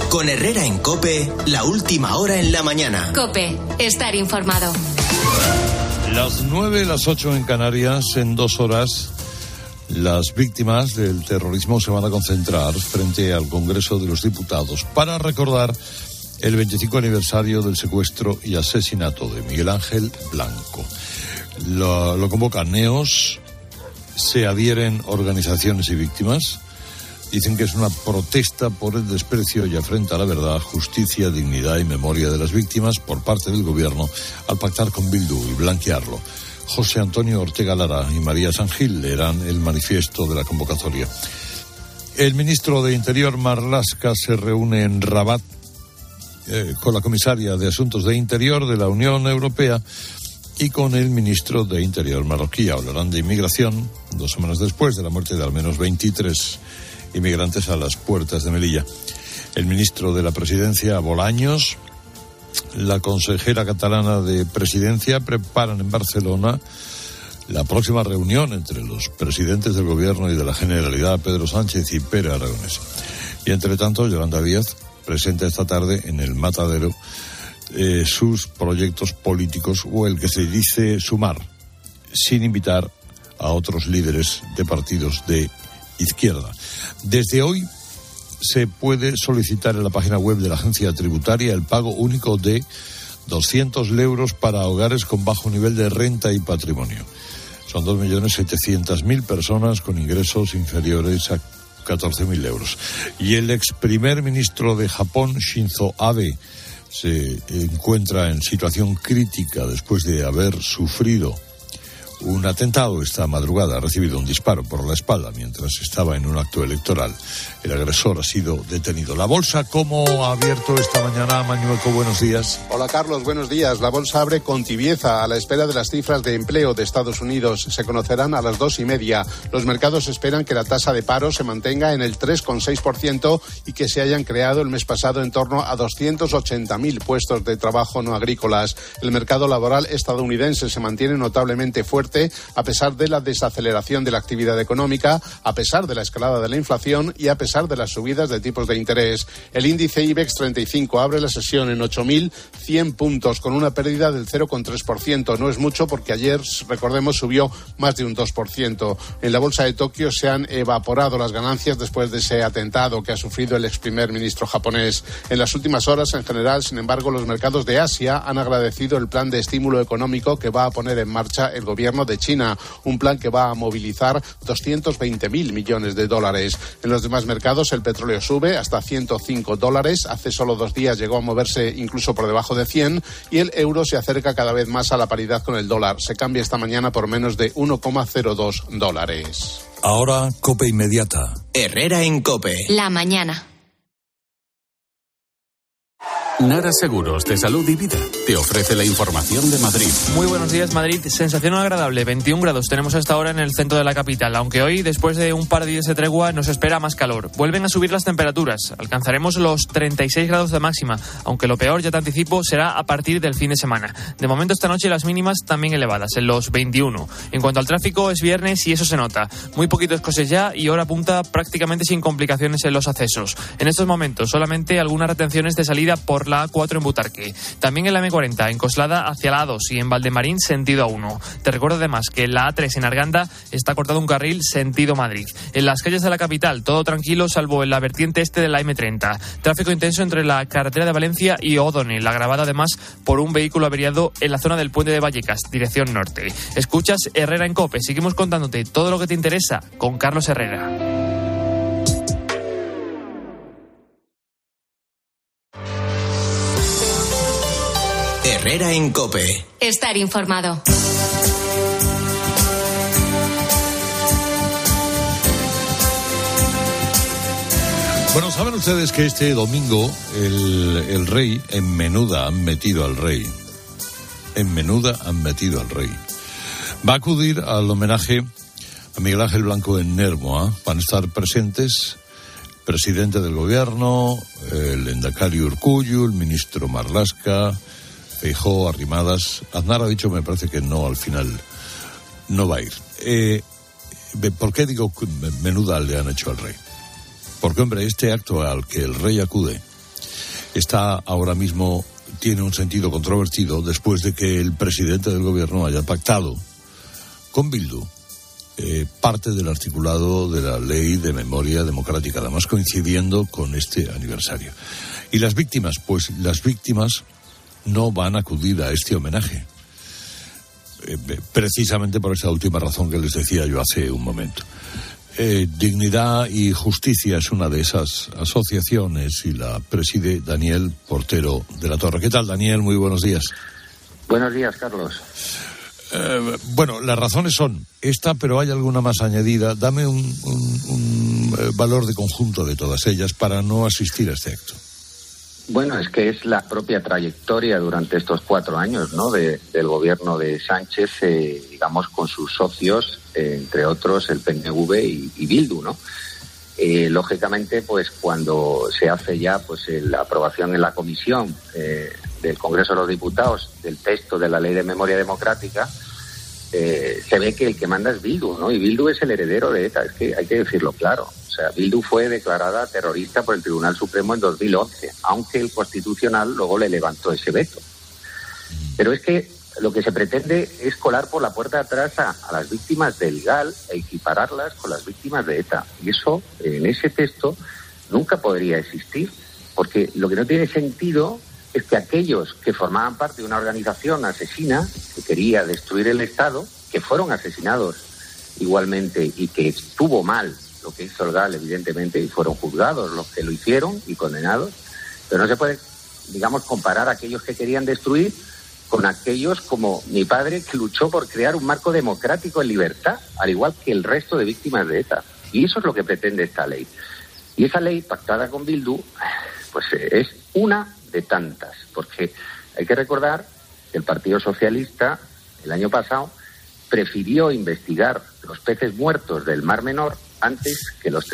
Con Herrera en COPE, la última hora en la mañana. COPE, estar informado. Las 9, las 8 en Canarias, en 2 horas, las víctimas del terrorismo se van a concentrar frente al Congreso de los Diputados para recordar el 25 aniversario del secuestro y asesinato de Miguel Ángel Blanco. Lo convocan NEOS, se adhieren organizaciones y víctimas. Dicen que es una protesta por el desprecio y afrenta a la verdad, justicia, dignidad y memoria de las víctimas por parte del gobierno al pactar con Bildu y blanquearlo. José Antonio Ortega Lara y María San Gil leerán el manifiesto de la convocatoria. El ministro de Interior, Marlaska, se reúne en Rabat con la comisaria de Asuntos de Interior de la Unión Europea y con el ministro de Interior marroquí. Hablarán de inmigración 2 semanas después de la muerte de al menos 23 inmigrantes a las puertas de Melilla. El ministro de la Presidencia, Bolaños, la consejera catalana de Presidencia preparan en Barcelona la próxima reunión entre los presidentes del Gobierno y de la Generalidad, Pedro Sánchez y Pere Aragonés. Y entre tanto, Yolanda Díaz presenta esta tarde en el Matadero sus proyectos políticos, o el que se dice Sumar, sin invitar a otros líderes de partidos de izquierda. Desde hoy se puede solicitar en la página web de la agencia tributaria el pago único de 200 euros para hogares con bajo nivel de renta y patrimonio. Son 2.700.000 personas con ingresos inferiores a 14.000 euros. Y el ex primer ministro de Japón, Shinzo Abe, se encuentra en situación crítica después de haber sufrido un atentado esta madrugada. Ha recibido un disparo por la espalda mientras estaba en un acto electoral. El agresor ha sido detenido. La bolsa, ¿cómo ha abierto esta mañana? Mañueco, buenos días. Hola Carlos, buenos días. La bolsa abre con tibieza a la espera de las cifras de empleo de Estados Unidos. Se conocerán a las 2:30. Los mercados esperan que la tasa de paro se mantenga en el 3,6% y que se hayan creado el mes pasado en torno a 280.000 puestos de trabajo no agrícolas. El mercado laboral estadounidense se mantiene notablemente fuerte a pesar de la desaceleración de la actividad económica, a pesar de la escalada de la inflación y a pesar de las subidas de tipos de interés. El índice IBEX 35 abre la sesión en 8.100 puntos con una pérdida del 0,3%. No es mucho porque ayer, recordemos, subió más de un 2%. En la bolsa de Tokio se han evaporado las ganancias después de ese atentado que ha sufrido el ex primer ministro japonés. En las últimas horas, en general, sin embargo, los mercados de Asia han agradecido el plan de estímulo económico que va a poner en marcha el gobierno de China, un plan que va a movilizar 220.000 millones de dólares. En los demás mercados el petróleo sube hasta $105, hace solo 2 días llegó a moverse incluso por debajo de 100 y el euro se acerca cada vez más a la paridad con el dólar. Se cambia esta mañana por menos de $1,02. Ahora COPE Inmediata. Herrera en COPE. La mañana. Nara Seguros de Salud y Vida te ofrece la información de Madrid. Muy buenos días, Madrid. Sensación agradable, 21 grados tenemos hasta ahora en el centro de la capital, aunque hoy, después de un par de días de tregua, nos espera más calor. Vuelven a subir las temperaturas, alcanzaremos los 36 grados de máxima, aunque lo peor, ya te anticipo, será a partir del fin de semana. De momento esta noche las mínimas también elevadas, en los 21. En cuanto al tráfico, es viernes y eso se nota. Muy poquitos coches ya y hora punta prácticamente sin complicaciones en los accesos. En estos momentos solamente algunas retenciones de salida por la A4 en Butarque. También en la M40 en Coslada hacia la A2 y en Valdemarín sentido A1. Te recuerdo además que en la A3 en Arganda está cortado un carril sentido Madrid. En las calles de la capital todo tranquilo salvo en la vertiente este de la M30. Tráfico intenso entre la carretera de Valencia y O'Donnell, agravado además por un vehículo averiado en la zona del puente de Vallecas, dirección norte. Escuchas Herrera en COPE. Seguimos contándote todo lo que te interesa con Carlos Herrera. Herrera en COPE. Estar informado. Bueno, saben ustedes que este domingo el rey, en Menuda han metido al rey. En Menuda han metido al rey. Va a acudir al homenaje a Miguel Ángel Blanco en Nermo. Van a estar presentes el presidente del gobierno, el lehendakari Urkullu, el ministro Marlaska, Feijóo, Arrimadas. Aznar ha dicho, me parece que no, al final no va a ir. ¿Por qué digo que Menuda le han hecho al rey? Porque, hombre, este acto al que el rey acude está ahora mismo, tiene un sentido controvertido después de que el presidente del gobierno haya pactado con Bildu parte del articulado de la Ley de Memoria Democrática, además coincidiendo con este aniversario. ¿Y las víctimas? Pues las víctimas no van a acudir a este homenaje, precisamente por esa última razón que les decía yo hace un momento. Dignidad y Justicia es una de esas asociaciones y la preside Daniel Portero de la Torre. ¿Qué tal, Daniel? Muy buenos días. Buenos días, Carlos. Bueno, las razones son esta, pero hay alguna más añadida. Dame un valor de conjunto de todas ellas para no asistir a este acto. Bueno, es que es la propia trayectoria durante estos 4 años, ¿no?, del gobierno de Sánchez, digamos, con sus socios, entre otros el PNV y Bildu, ¿no? Lógicamente, pues cuando se hace ya pues la aprobación en la comisión del Congreso de los Diputados del texto de la Ley de Memoria Democrática, se ve que el que manda es Bildu, ¿no? Y Bildu es el heredero de ETA, es que hay que decirlo claro. O sea, Bildu fue declarada terrorista por el Tribunal Supremo en 2011, aunque el Constitucional luego le levantó ese veto. Pero es que lo que se pretende es colar por la puerta de atrás a las víctimas del GAL e equipararlas con las víctimas de ETA. Y eso, en ese texto, nunca podría existir, porque lo que no tiene sentido es que aquellos que formaban parte de una organización asesina que quería destruir el Estado, que fueron asesinados igualmente y que estuvo mal lo que hizo el GAL, evidentemente, y fueron juzgados los que lo hicieron y condenados, pero no se puede, digamos, comparar a aquellos que querían destruir con aquellos como mi padre, que luchó por crear un marco democrático en libertad, al igual que el resto de víctimas de ETA. Y eso es lo que pretende esta ley. Y esa ley, pactada con Bildu, pues es una de tantas, porque hay que recordar que el Partido Socialista, el año pasado, prefirió investigar los peces muertos del Mar Menor antes que los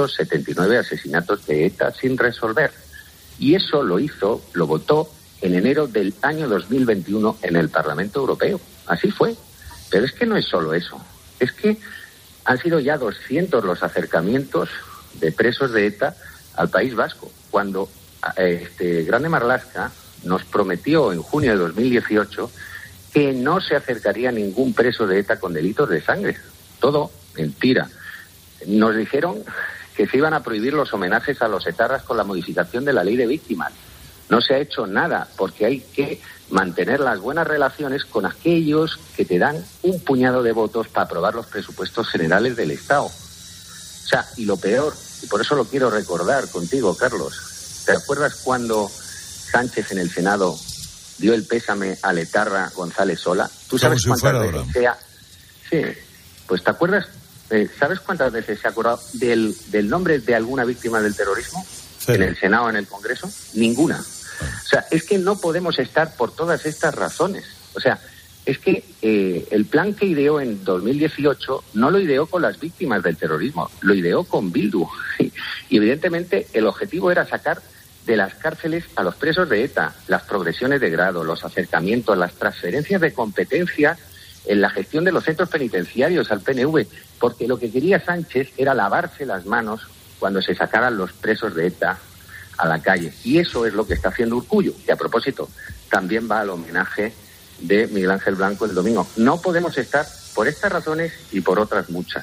379 asesinatos de ETA sin resolver. Y eso lo hizo, lo votó en enero del año 2021 en el Parlamento Europeo. Así fue. Pero es que no es solo eso. Es que han sido ya 200 los acercamientos de presos de ETA al País Vasco, cuando Grande Marlaska nos prometió en junio de 2018 que no se acercaría ningún preso de ETA con delitos de sangre. Todo mentira. Nos dijeron que se iban a prohibir los homenajes a los etarras con la modificación de la ley de víctimas. No se ha hecho nada, porque hay que mantener las buenas relaciones con aquellos que te dan un puñado de votos para aprobar los presupuestos generales del Estado. O sea, y lo peor, y por eso lo quiero recordar contigo, Carlos, ¿te acuerdas cuando Sánchez en el Senado dio el pésame al etarra González Sola? ¿Tú sabes cuántas veces Sí, pues ¿te acuerdas? ¿Sabes cuántas veces se ha acordado del nombre de alguna víctima del terrorismo? Sí. En el Senado, en el Congreso, ninguna. O sea, es que no podemos estar por todas estas razones. O sea, es que el plan que ideó en 2018 no lo ideó con las víctimas del terrorismo, lo ideó con Bildu. Y evidentemente el objetivo era sacar de las cárceles a los presos de ETA, las progresiones de grado, los acercamientos, las transferencias de competencia en la gestión de los centros penitenciarios al PNV, porque lo que quería Sánchez era lavarse las manos cuando se sacaran los presos de ETA a la calle. Y eso es lo que está haciendo Urkullu, que a propósito también va al homenaje de Miguel Ángel Blanco el domingo. No podemos estar por estas razones y por otras muchas.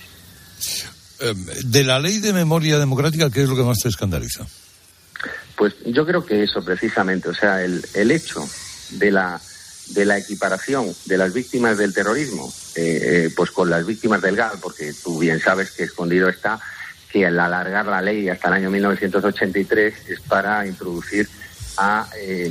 De la Ley de Memoria Democrática, ¿qué es lo que más te escandaliza? Pues yo creo que eso precisamente, o sea, el hecho de la equiparación de las víctimas del terrorismo pues con las víctimas del GAL, porque tú bien sabes que escondido está que al alargar la ley hasta el año 1983 es para introducir a,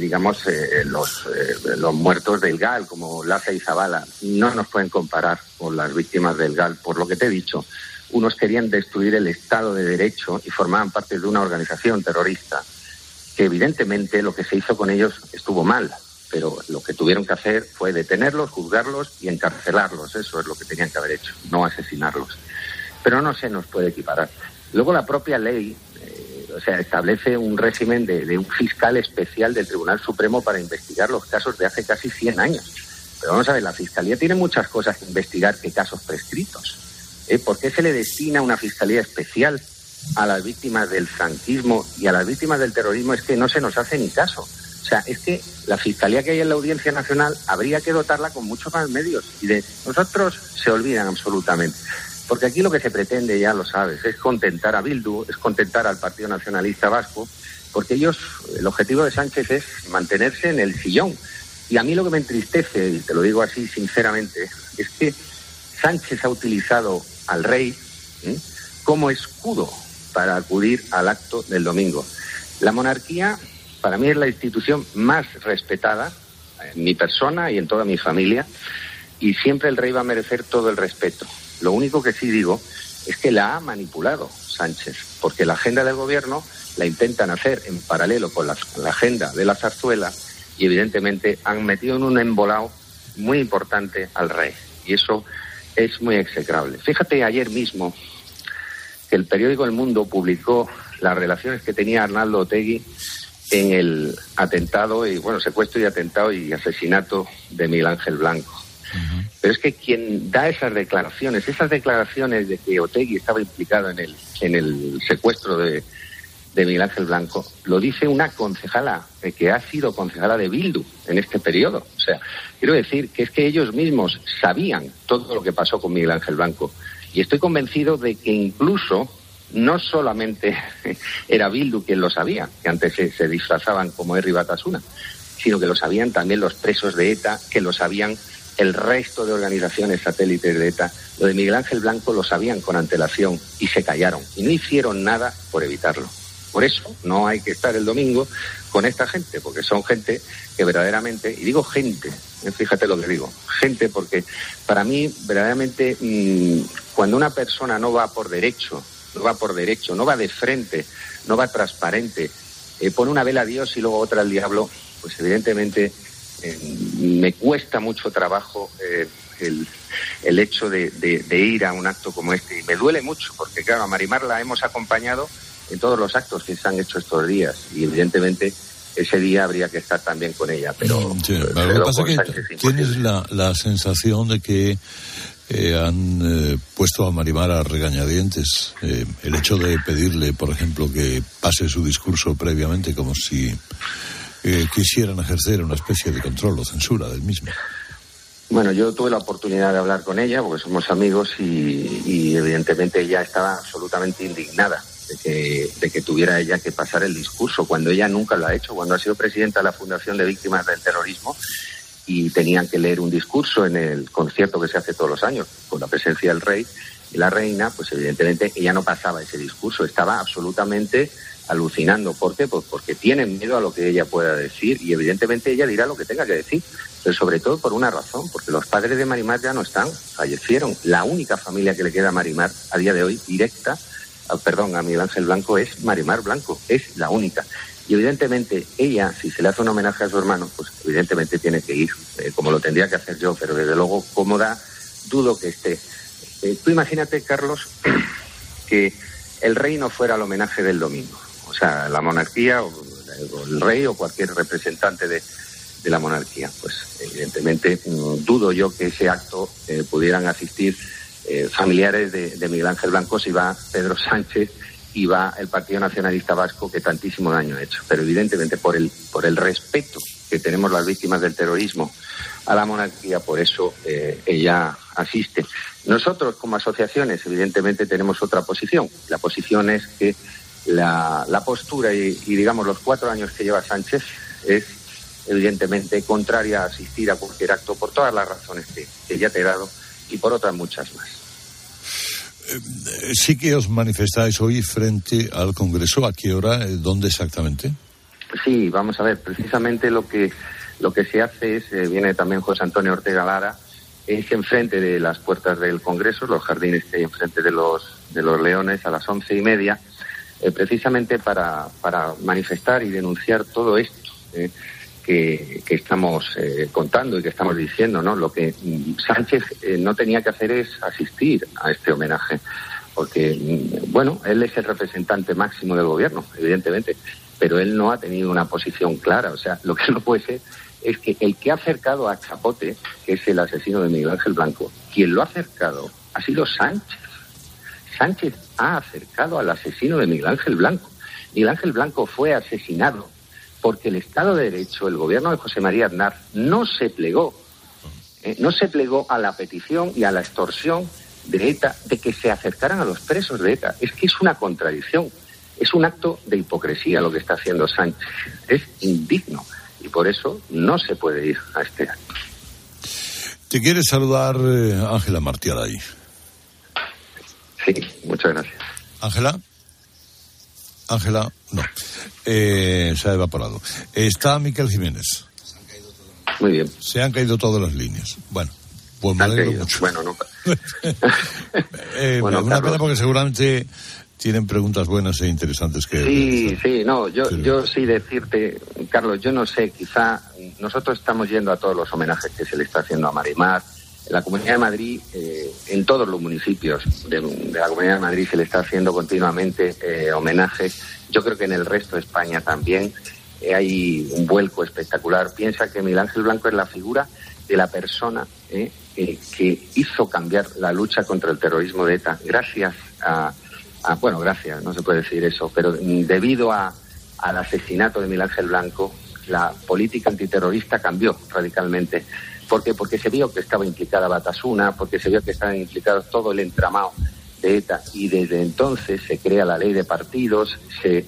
los muertos del GAL, como Laza y Zabala. No nos pueden comparar con las víctimas del GAL, por lo que te he dicho. Unos querían destruir el Estado de Derecho y formaban parte de una organización terrorista, que evidentemente lo que se hizo con ellos estuvo mal, pero lo que tuvieron que hacer fue detenerlos, juzgarlos y encarcelarlos. Eso es lo que tenían que haber hecho, no asesinarlos. Pero no se nos puede equiparar. Luego la propia ley establece un régimen de un fiscal especial del Tribunal Supremo para investigar los casos de hace casi 100 años. Pero vamos a ver, la Fiscalía tiene muchas cosas que investigar que casos prescritos. ¿Por qué se le destina una Fiscalía especial a las víctimas del franquismo y a las víctimas del terrorismo es que no se nos hace ni caso. O sea, es que la Fiscalía que hay en la Audiencia Nacional habría que dotarla con muchos más medios y de nosotros se olvidan absolutamente. Porque aquí lo que se pretende, ya lo sabes, es contentar a Bildu, es contentar al Partido Nacionalista Vasco, porque el objetivo de Sánchez es mantenerse en el sillón. Y a mí lo que me entristece, y te lo digo así sinceramente, es que Sánchez ha utilizado al rey como escudo para acudir al acto del domingo. La monarquía, para mí, es la institución más respetada en mi persona y en toda mi familia, y siempre el rey va a merecer todo el respeto. Lo único que sí digo es que la ha manipulado Sánchez, porque la agenda del gobierno la intentan hacer en paralelo con la agenda de la zarzuela y evidentemente han metido en un embolado muy importante al rey. Y eso es muy execrable. Fíjate, ayer mismo que el periódico El Mundo publicó las relaciones que tenía Arnaldo Otegi en el atentado, secuestro y atentado y asesinato de Miguel Ángel Blanco. Pero es que quien da esas declaraciones de que Otegi estaba implicado en el secuestro de Miguel Ángel Blanco, lo dice una concejala que ha sido concejala de Bildu en este periodo. O sea, quiero decir que es que ellos mismos sabían todo lo que pasó con Miguel Ángel Blanco. Y estoy convencido de que incluso no solamente era Bildu quien lo sabía, que antes se disfrazaban como Herri Batasuna, sino que lo sabían también los presos de ETA, que lo sabían el resto de organizaciones satélites de ETA. Lo de Miguel Ángel Blanco lo sabían con antelación y se callaron y no hicieron nada por evitarlo. Por eso no hay que estar el domingo con esta gente, porque son gente que verdaderamente, y digo gente, fíjate lo que digo, gente, porque para mí verdaderamente cuando una persona no va por derecho, no va de frente, no va transparente, pone una vela a Dios y luego otra al diablo, pues evidentemente me cuesta mucho trabajo el hecho de ir a un acto como este. Y me duele mucho, porque claro, a Marimar la hemos acompañado en todos los actos que se han hecho estos días y evidentemente ese día habría que estar también con ella, pero sí, lo que pasa es que tienes la sensación de que han puesto a Marimar a regañadientes. El hecho de pedirle, por ejemplo, que pase su discurso previamente, como si quisieran ejercer una especie de control o censura del mismo. Bueno, yo tuve la oportunidad de hablar con ella porque somos amigos y evidentemente ella estaba absolutamente indignada de que tuviera ella que pasar el discurso cuando ella nunca lo ha hecho, cuando ha sido presidenta de la Fundación de Víctimas del Terrorismo y tenían que leer un discurso en el concierto que se hace todos los años con la presencia del rey y la reina, pues evidentemente ella no pasaba ese discurso, estaba absolutamente alucinando. ¿Por qué? Pues porque tienen miedo a lo que ella pueda decir y evidentemente ella dirá lo que tenga que decir, pero sobre todo por una razón, porque los padres de Marimar ya no están, fallecieron. La única familia que le queda a Marimar a día de hoy directa, a Miguel Ángel Blanco, es Marimar Blanco, es la única. Y evidentemente ella, si se le hace un homenaje a su hermano, pues evidentemente tiene que ir, como lo tendría que hacer yo, pero desde luego cómoda, dudo que esté. Tú imagínate, Carlos, que el rey no fuera el homenaje del domingo. O sea, la monarquía, o el rey, o cualquier representante de la monarquía. Pues evidentemente dudo yo que ese acto pudieran asistir familiares de Miguel Ángel Blanco si va Pedro Sánchez y va el Partido Nacionalista Vasco, que tantísimo daño ha hecho. Pero evidentemente por el respeto que tenemos las víctimas del terrorismo a la monarquía, por eso ella asiste. Nosotros como asociaciones evidentemente tenemos otra posición. La posición es que la postura y digamos los 4 años que lleva Sánchez es evidentemente contraria a asistir a cualquier acto por todas las razones que ya te he dado y por otras muchas más. Sí que os manifestáis hoy frente al Congreso. ¿A qué hora? ¿Dónde exactamente? Sí, vamos a ver, precisamente lo que se hace es, viene también José Antonio Ortega Lara, es enfrente de las puertas del Congreso, los jardines que hay enfrente de los Leones, a las 11:30, precisamente para manifestar y denunciar todo esto que estamos contando y que estamos diciendo, ¿no? Lo que Sánchez no tenía que hacer es asistir a este homenaje, porque, bueno, él es el representante máximo del gobierno, evidentemente, pero él no ha tenido una posición clara. O sea, lo que no puede ser es que el que ha acercado a Chapote, que es el asesino de Miguel Ángel Blanco, quien lo ha acercado ha sido Sánchez. Sánchez ha acercado al asesino de Miguel Ángel Blanco. Miguel Ángel Blanco fue asesinado porque el Estado de Derecho, el gobierno de José María Aznar, no se plegó a la petición y a la extorsión de ETA de que se acercaran a los presos de ETA. Es que es una contradicción, es un acto de hipocresía lo que está haciendo Sánchez. Es indigno y por eso no se puede ir a este acto. Te quiere saludar Ángela Martiaray. Sí, muchas gracias. Ángela, no. Se ha evaporado. Está Miquel Jiménez. Muy bien. Se han caído todas las líneas. Bueno, pues me alegro mucho. Bueno, no. Bueno, una pena porque seguramente tienen preguntas buenas e interesantes que... Sí, no, yo sí decirte, Carlos, yo no sé, quizá nosotros estamos yendo a todos los homenajes que se le está haciendo a Marimar. En la Comunidad de Madrid, en todos los municipios de la Comunidad de Madrid se le está haciendo continuamente homenajes. Yo creo que en el resto de España también hay un vuelco espectacular. Piensa que Miguel Ángel Blanco es la figura de la persona que hizo cambiar la lucha contra el terrorismo de ETA. Gracias gracias, no se puede decir eso, pero debido al asesinato de Miguel Ángel Blanco, la política antiterrorista cambió radicalmente. ¿Por qué? Porque se vio que estaba implicada Batasuna, porque se vio que estaban implicados todo el entramado de ETA, y desde entonces se crea la ley de partidos, se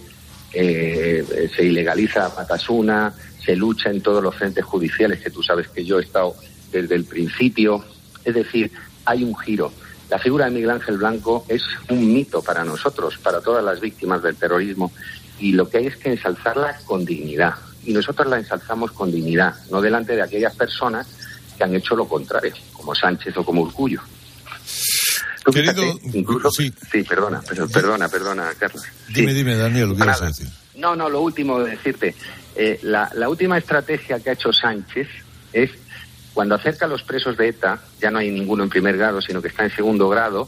ilegaliza Batasuna, se lucha en todos los frentes judiciales, que tú sabes que yo he estado desde el principio. Es decir, hay un giro. La figura de Miguel Ángel Blanco es un mito para nosotros, para todas las víctimas del terrorismo, y lo que hay es que ensalzarla con dignidad. Y nosotros la ensalzamos con dignidad, no delante de aquellas personas que han hecho lo contrario, como Sánchez o como Urkullu. Querido, incluso, sí, perdona, Carlos. Dime, Daniel, ¿qué vas a decir? No, lo último de decirte, la última estrategia que ha hecho Sánchez es, cuando acerca a los presos de ETA, ya no hay ninguno en primer grado, sino que está en segundo grado,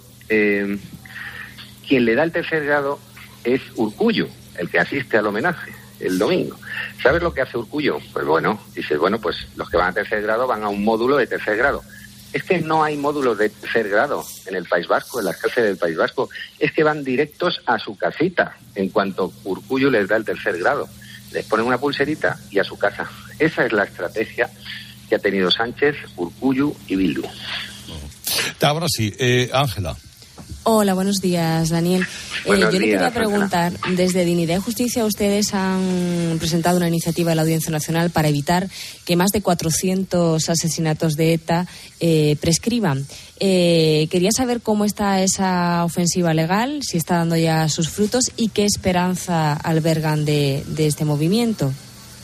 quien le da el tercer grado es Urkullu, el que asiste al homenaje el domingo. ¿Sabes lo que hace Urkullu? Pues pues los que van a tercer grado van a un módulo de tercer grado. Es que no hay módulos de tercer grado en el País Vasco, en las cárceles del País Vasco. Es que van directos a su casita en cuanto Urkullu les da el tercer grado. Les ponen una pulserita y a su casa. Esa es la estrategia que ha tenido Sánchez, Urkullu y Bildu. Ahora sí, Ángela. Hola, buenos días, Daniel. Yo le quería preguntar, Ángela. Desde Dignidad y Justicia ustedes han presentado una iniciativa en la Audiencia Nacional para evitar que más de 400 asesinatos de ETA prescriban. Quería saber cómo está esa ofensiva legal, si está dando ya sus frutos y qué esperanza albergan de este movimiento.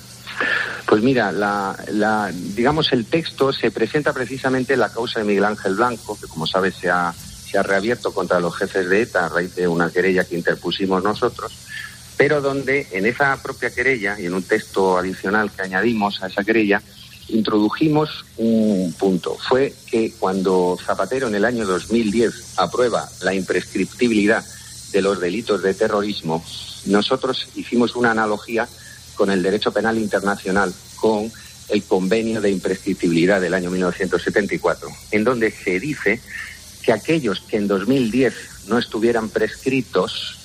Pues mira, digamos, el texto se presenta precisamente en la causa de Miguel Ángel Blanco, que como sabes se ha reabierto contra los jefes de ETA a raíz de una querella que interpusimos nosotros, pero donde en esa propia querella y en un texto adicional que añadimos a esa querella, introdujimos un punto. Fue que cuando Zapatero en el año 2010 aprueba la imprescriptibilidad de los delitos de terrorismo, nosotros hicimos una analogía con el derecho penal internacional, con el convenio de imprescriptibilidad del año 1974, en donde se dice que aquellos que en 2010 no estuvieran prescritos,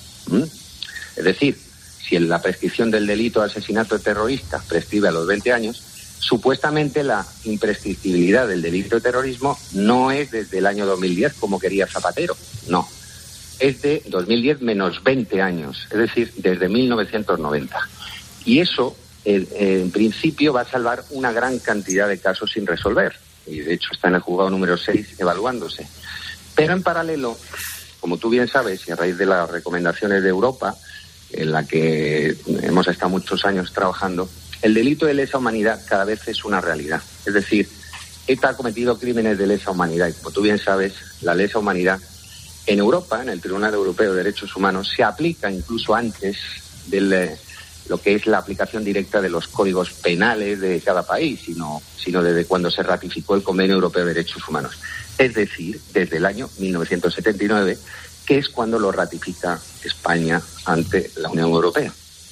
es decir, si la prescripción del delito de asesinato terrorista prescribe a los 20 años, supuestamente la imprescriptibilidad del delito de terrorismo no es desde el año 2010 como quería Zapatero, no, es de 2010 menos 20 años, es decir, desde 1990. Y eso, en principio, va a salvar una gran cantidad de casos sin resolver, y de hecho está en el juzgado número 6 evaluándose. Pero en paralelo, como tú bien sabes, y a raíz de las recomendaciones de Europa, en la que hemos estado muchos años trabajando, el delito de lesa humanidad cada vez es una realidad. Es decir, ETA ha cometido crímenes de lesa humanidad, y como tú bien sabes, la lesa humanidad en Europa, en el Tribunal Europeo de Derechos Humanos, se aplica incluso antes de lo que es la aplicación directa de los códigos penales de cada país, sino desde cuando se ratificó el Convenio Europeo de Derechos Humanos. Es decir, desde el año 1979, que es cuando lo ratifica España ante la Unión Europea.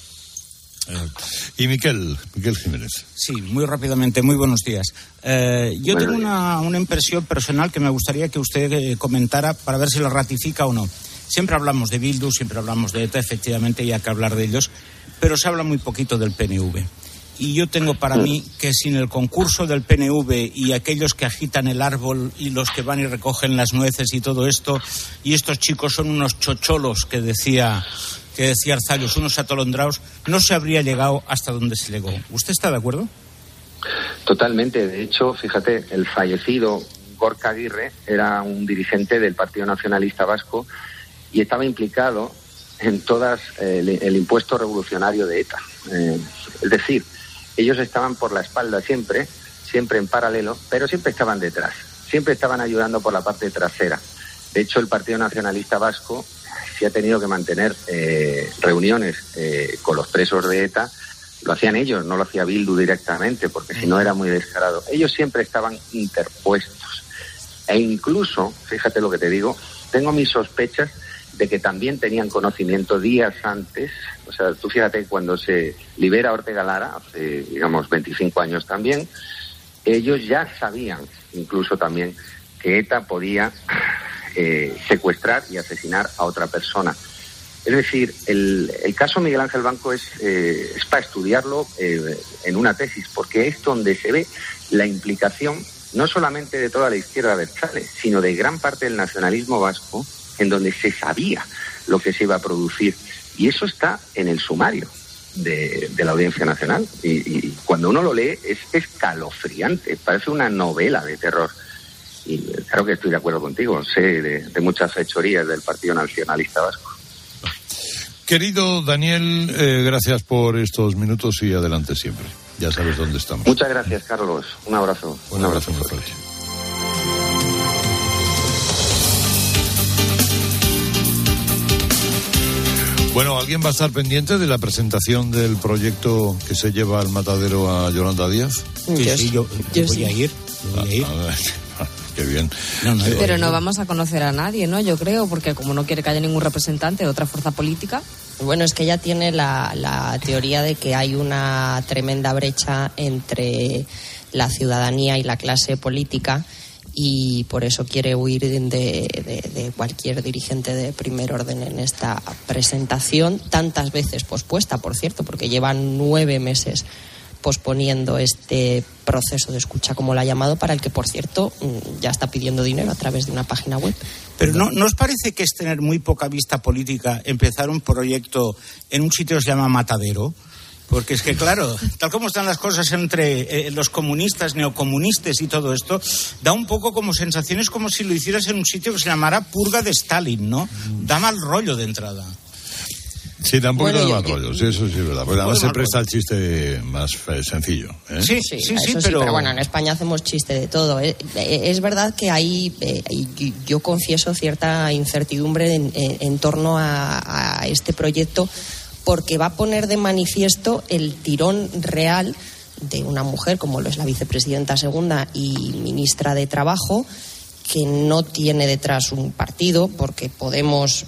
Y Miquel Jiménez. Sí, muy rápidamente, muy buenos días. Yo tengo una impresión personal que me gustaría que usted comentara para ver si lo ratifica o no. Siempre hablamos de Bildu, siempre hablamos de ETA, efectivamente, y hay que hablar de ellos, pero se habla muy poquito del PNV. Y yo tengo para mí que sin el concurso del PNV y aquellos que agitan el árbol y los que van y recogen las nueces y todo esto, y estos chicos son unos chocholos que decía Arzallus, unos atolondrados, no se habría llegado hasta donde se llegó. ¿Usted está de acuerdo? Totalmente. De hecho, fíjate, el fallecido Gorka Aguirre era un dirigente del Partido Nacionalista Vasco y estaba implicado en todas el impuesto revolucionario de ETA. Es decir, ellos estaban por la espalda siempre en paralelo, pero siempre estaban detrás, siempre estaban ayudando por la parte trasera. De hecho, el Partido Nacionalista Vasco sí ha tenido que mantener reuniones con los presos de ETA. Lo hacían ellos, no lo hacía Bildu directamente, porque si no era muy descarado. Ellos siempre estaban interpuestos. E incluso, fíjate lo que te digo, tengo mis sospechas de que también tenían conocimiento días antes. O sea, tú fíjate, cuando se libera Ortega Lara, hace, digamos, 25 años también, ellos ya sabían, incluso también, que ETA podía secuestrar y asesinar a otra persona. Es decir, el caso Miguel Ángel Banco es para estudiarlo en una tesis, porque es donde se ve la implicación no solamente de toda la izquierda abertzale, sino de gran parte del nacionalismo vasco, en donde se sabía lo que se iba a producir. Y eso está en el sumario de la Audiencia Nacional. Y cuando uno lo lee es escalofriante, parece una novela de terror. Y claro que estoy de acuerdo contigo, sé de muchas fechorías del Partido Nacionalista Vasco. Querido Daniel, gracias por estos minutos y adelante siempre. Ya sabes dónde estamos. Muchas gracias, Carlos. Un abrazo. Un abrazo muy fuerte. Bueno, ¿alguien va a estar pendiente de la presentación del proyecto que se lleva al matadero a Yolanda Díaz? Sí, yo voy a ir. Qué bien. Pero no vamos a conocer a nadie, ¿no? Yo creo, porque como no quiere que haya ningún representante de otra fuerza política. Bueno, es que ella tiene la teoría de que hay una tremenda brecha entre la ciudadanía y la clase política, y por eso quiere huir de cualquier dirigente de primer orden en esta presentación, tantas veces pospuesta, por cierto, porque llevan 9 meses posponiendo este proceso de escucha, como lo ha llamado, para el que, por cierto, ya está pidiendo dinero a través de una página web. Pero ¿no os parece que es tener muy poca vista política empezar un proyecto en un sitio que se llama Matadero? Porque es que, claro, tal como están las cosas entre los comunistas, neocomunistas y todo esto, da un poco como sensaciones como si lo hicieras en un sitio que se llamara Purga de Stalin, ¿no? Da mal rollo de entrada. Sí, da un poquito de mal rollo, sí, eso sí es verdad. Porque además se presta al chiste más sencillo. Sí, pero bueno, en España hacemos chiste de todo. Es verdad que hay, yo confieso, cierta incertidumbre en torno a este proyecto, porque va a poner de manifiesto el tirón real de una mujer como lo es la vicepresidenta segunda y ministra de Trabajo, que no tiene detrás un partido, porque Podemos,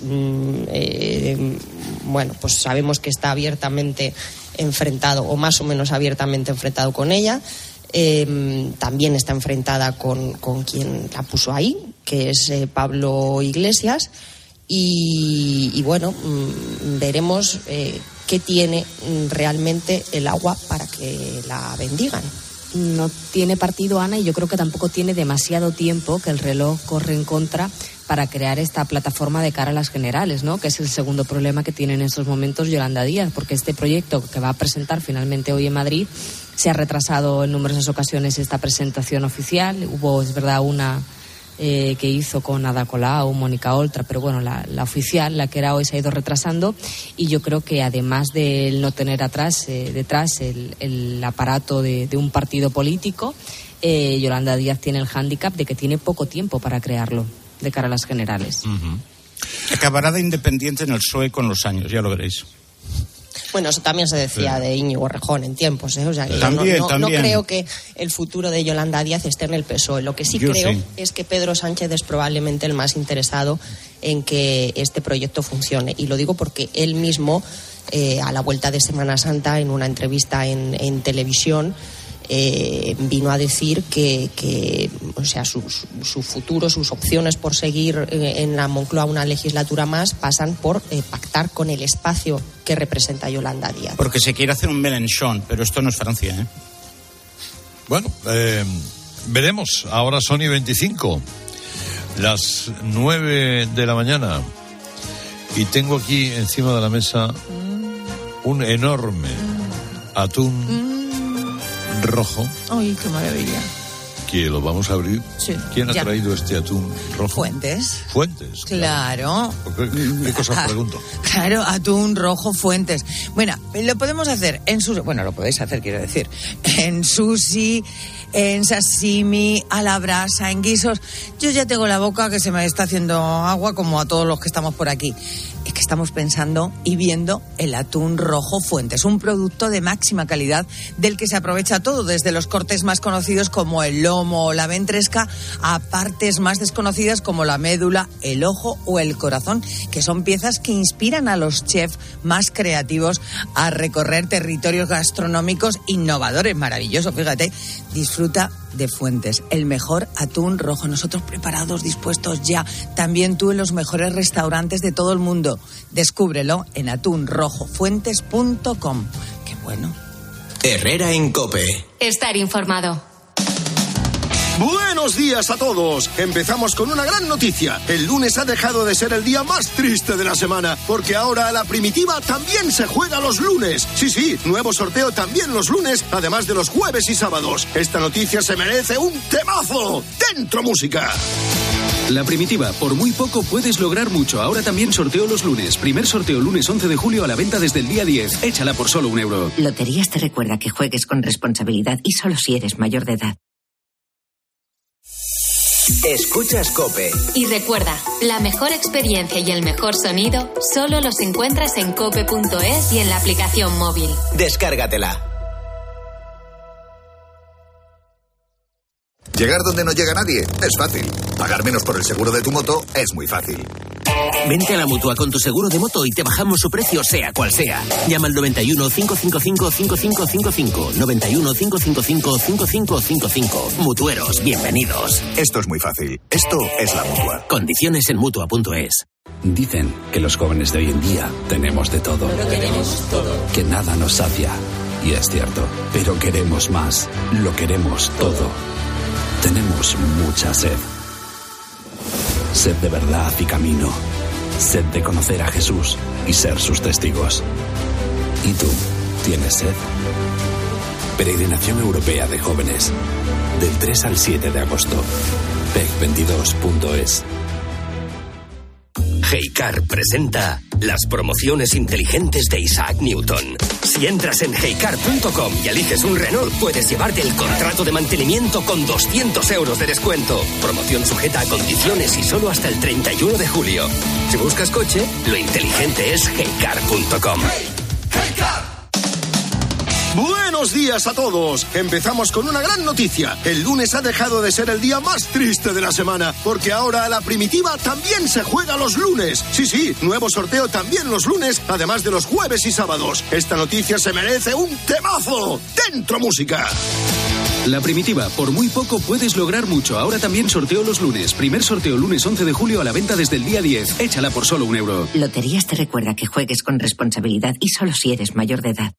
pues sabemos que está abiertamente enfrentado, o más o menos abiertamente enfrentado con ella. También está enfrentada con quien la puso ahí, que es Pablo Iglesias. Y bueno, veremos qué tiene realmente el agua para que la bendigan. No tiene partido, Ana, y yo creo que tampoco tiene demasiado tiempo, que el reloj corre en contra, para crear esta plataforma de cara a las generales, ¿no? Que es el segundo problema que tiene en estos momentos Yolanda Díaz, porque este proyecto que va a presentar finalmente hoy en Madrid se ha retrasado en numerosas ocasiones esta presentación oficial. Hubo, es verdad, una que hizo con Ada Colau, Mónica Oltra, pero bueno, la oficial, la que era hoy, se ha ido retrasando, y yo creo que además de no tener detrás el aparato de un partido político, Yolanda Díaz tiene el hándicap de que tiene poco tiempo para crearlo de cara a las generales. Uh-huh. Acabará de independiente en el PSOE con los años, ya lo veréis. Bueno, eso también se decía de Íñigo Errejón en tiempos, ¿eh? O sea, que también. No creo que el futuro de Yolanda Díaz esté en el PSOE. Lo que sí creo es que Pedro Sánchez es probablemente el más interesado en que este proyecto funcione. Y lo digo porque él mismo, a la vuelta de Semana Santa, en una entrevista en televisión, vino a decir que o sea, su futuro, sus opciones por seguir en la Moncloa una legislatura más pasan por pactar con el espacio que representa Yolanda Díaz. Porque se quiere hacer un Mélenchon, pero esto no es Francia, ¿eh? Bueno, veremos. Ahora son y 25, las 9 de la mañana. Y tengo aquí encima de la mesa un enorme atún rojo. ¡Ay, qué maravilla! Que lo vamos a abrir. Sí, ¿Quién ha ya. traído este atún rojo? Fuentes. Fuentes. Claro. ¿Qué cosas pregunto? Claro, atún rojo Fuentes. Bueno, lo podemos hacer en sushi. Bueno, lo podéis hacer, quiero decir. En sushi, en sashimi, a la brasa, en guisos. Yo ya tengo la boca que se me está haciendo agua, como a todos los que estamos por aquí. Es que estamos pensando y viendo el atún rojo Fuentes, un producto de máxima calidad del que se aprovecha todo, desde los cortes más conocidos como el lomo o la ventresca a partes más desconocidas como la médula, el ojo o el corazón, que son piezas que inspiran a los chefs más creativos a recorrer territorios gastronómicos innovadores. Maravilloso, fíjate, disfruta de Fuentes, el mejor atún rojo. Nosotros preparados, dispuestos ya. También tú en los mejores restaurantes de todo el mundo. Descúbrelo en atunrojofuentes.com. ¡Qué bueno! Herrera en COPE. Estar informado. Buenos días a todos. Empezamos con una gran noticia. El lunes ha dejado de ser el día más triste de la semana, porque ahora la Primitiva también se juega los lunes. Sí, nuevo sorteo también los lunes, además de los jueves y sábados. Esta noticia se merece un temazo. ¡Dentro música! La Primitiva, por muy poco puedes lograr mucho. Ahora también sorteo los lunes. Primer sorteo lunes 11 de julio a la venta desde el día 10. Échala por solo €1. Loterías te recuerda que juegues con responsabilidad y solo si eres mayor de edad. Escuchas COPE. Y recuerda, la mejor experiencia y el mejor sonido solo los encuentras en cope.es y en la aplicación móvil. Descárgatela. Llegar donde no llega nadie es fácil. Pagar menos por el seguro de tu moto es muy fácil. Vente a la Mutua con tu seguro de moto y te bajamos su precio sea cual sea. Llama al 91 555 5555. 91 555 5555. Mutueros, bienvenidos. Esto es muy fácil. Esto es la Mutua. Condiciones en Mutua.es. Dicen que los jóvenes de hoy en día tenemos de todo. Pero queremos todo. Que nada nos sacia. Y es cierto. Pero queremos más. Lo queremos todo. Tenemos mucha sed. Sed de verdad y camino. Sed de conocer a Jesús y ser sus testigos. ¿Y tú? ¿Tienes sed? Peregrinación Europea de Jóvenes. Del 3 al 7 de agosto. PEC22.es. Heycar presenta las promociones inteligentes de Isaac Newton. Si entras en heycar.com y eliges un Renault, puedes llevarte el contrato de mantenimiento con 200 € de descuento. Promoción sujeta a condiciones y solo hasta el 31 de julio. Si buscas coche, lo inteligente es heycar.com. Buenos días a todos. Empezamos con una gran noticia. El lunes ha dejado de ser el día más triste de la semana, porque ahora la Primitiva también se juega los lunes. Sí, nuevo sorteo también los lunes, además de los jueves y sábados. Esta noticia se merece un temazo. ¡Dentro música! La Primitiva, por muy poco puedes lograr mucho. Ahora también sorteo los lunes. Primer sorteo lunes 11 de julio a la venta desde el día 10. Échala por solo €1. Loterías te recuerda que juegues con responsabilidad y solo si eres mayor de edad.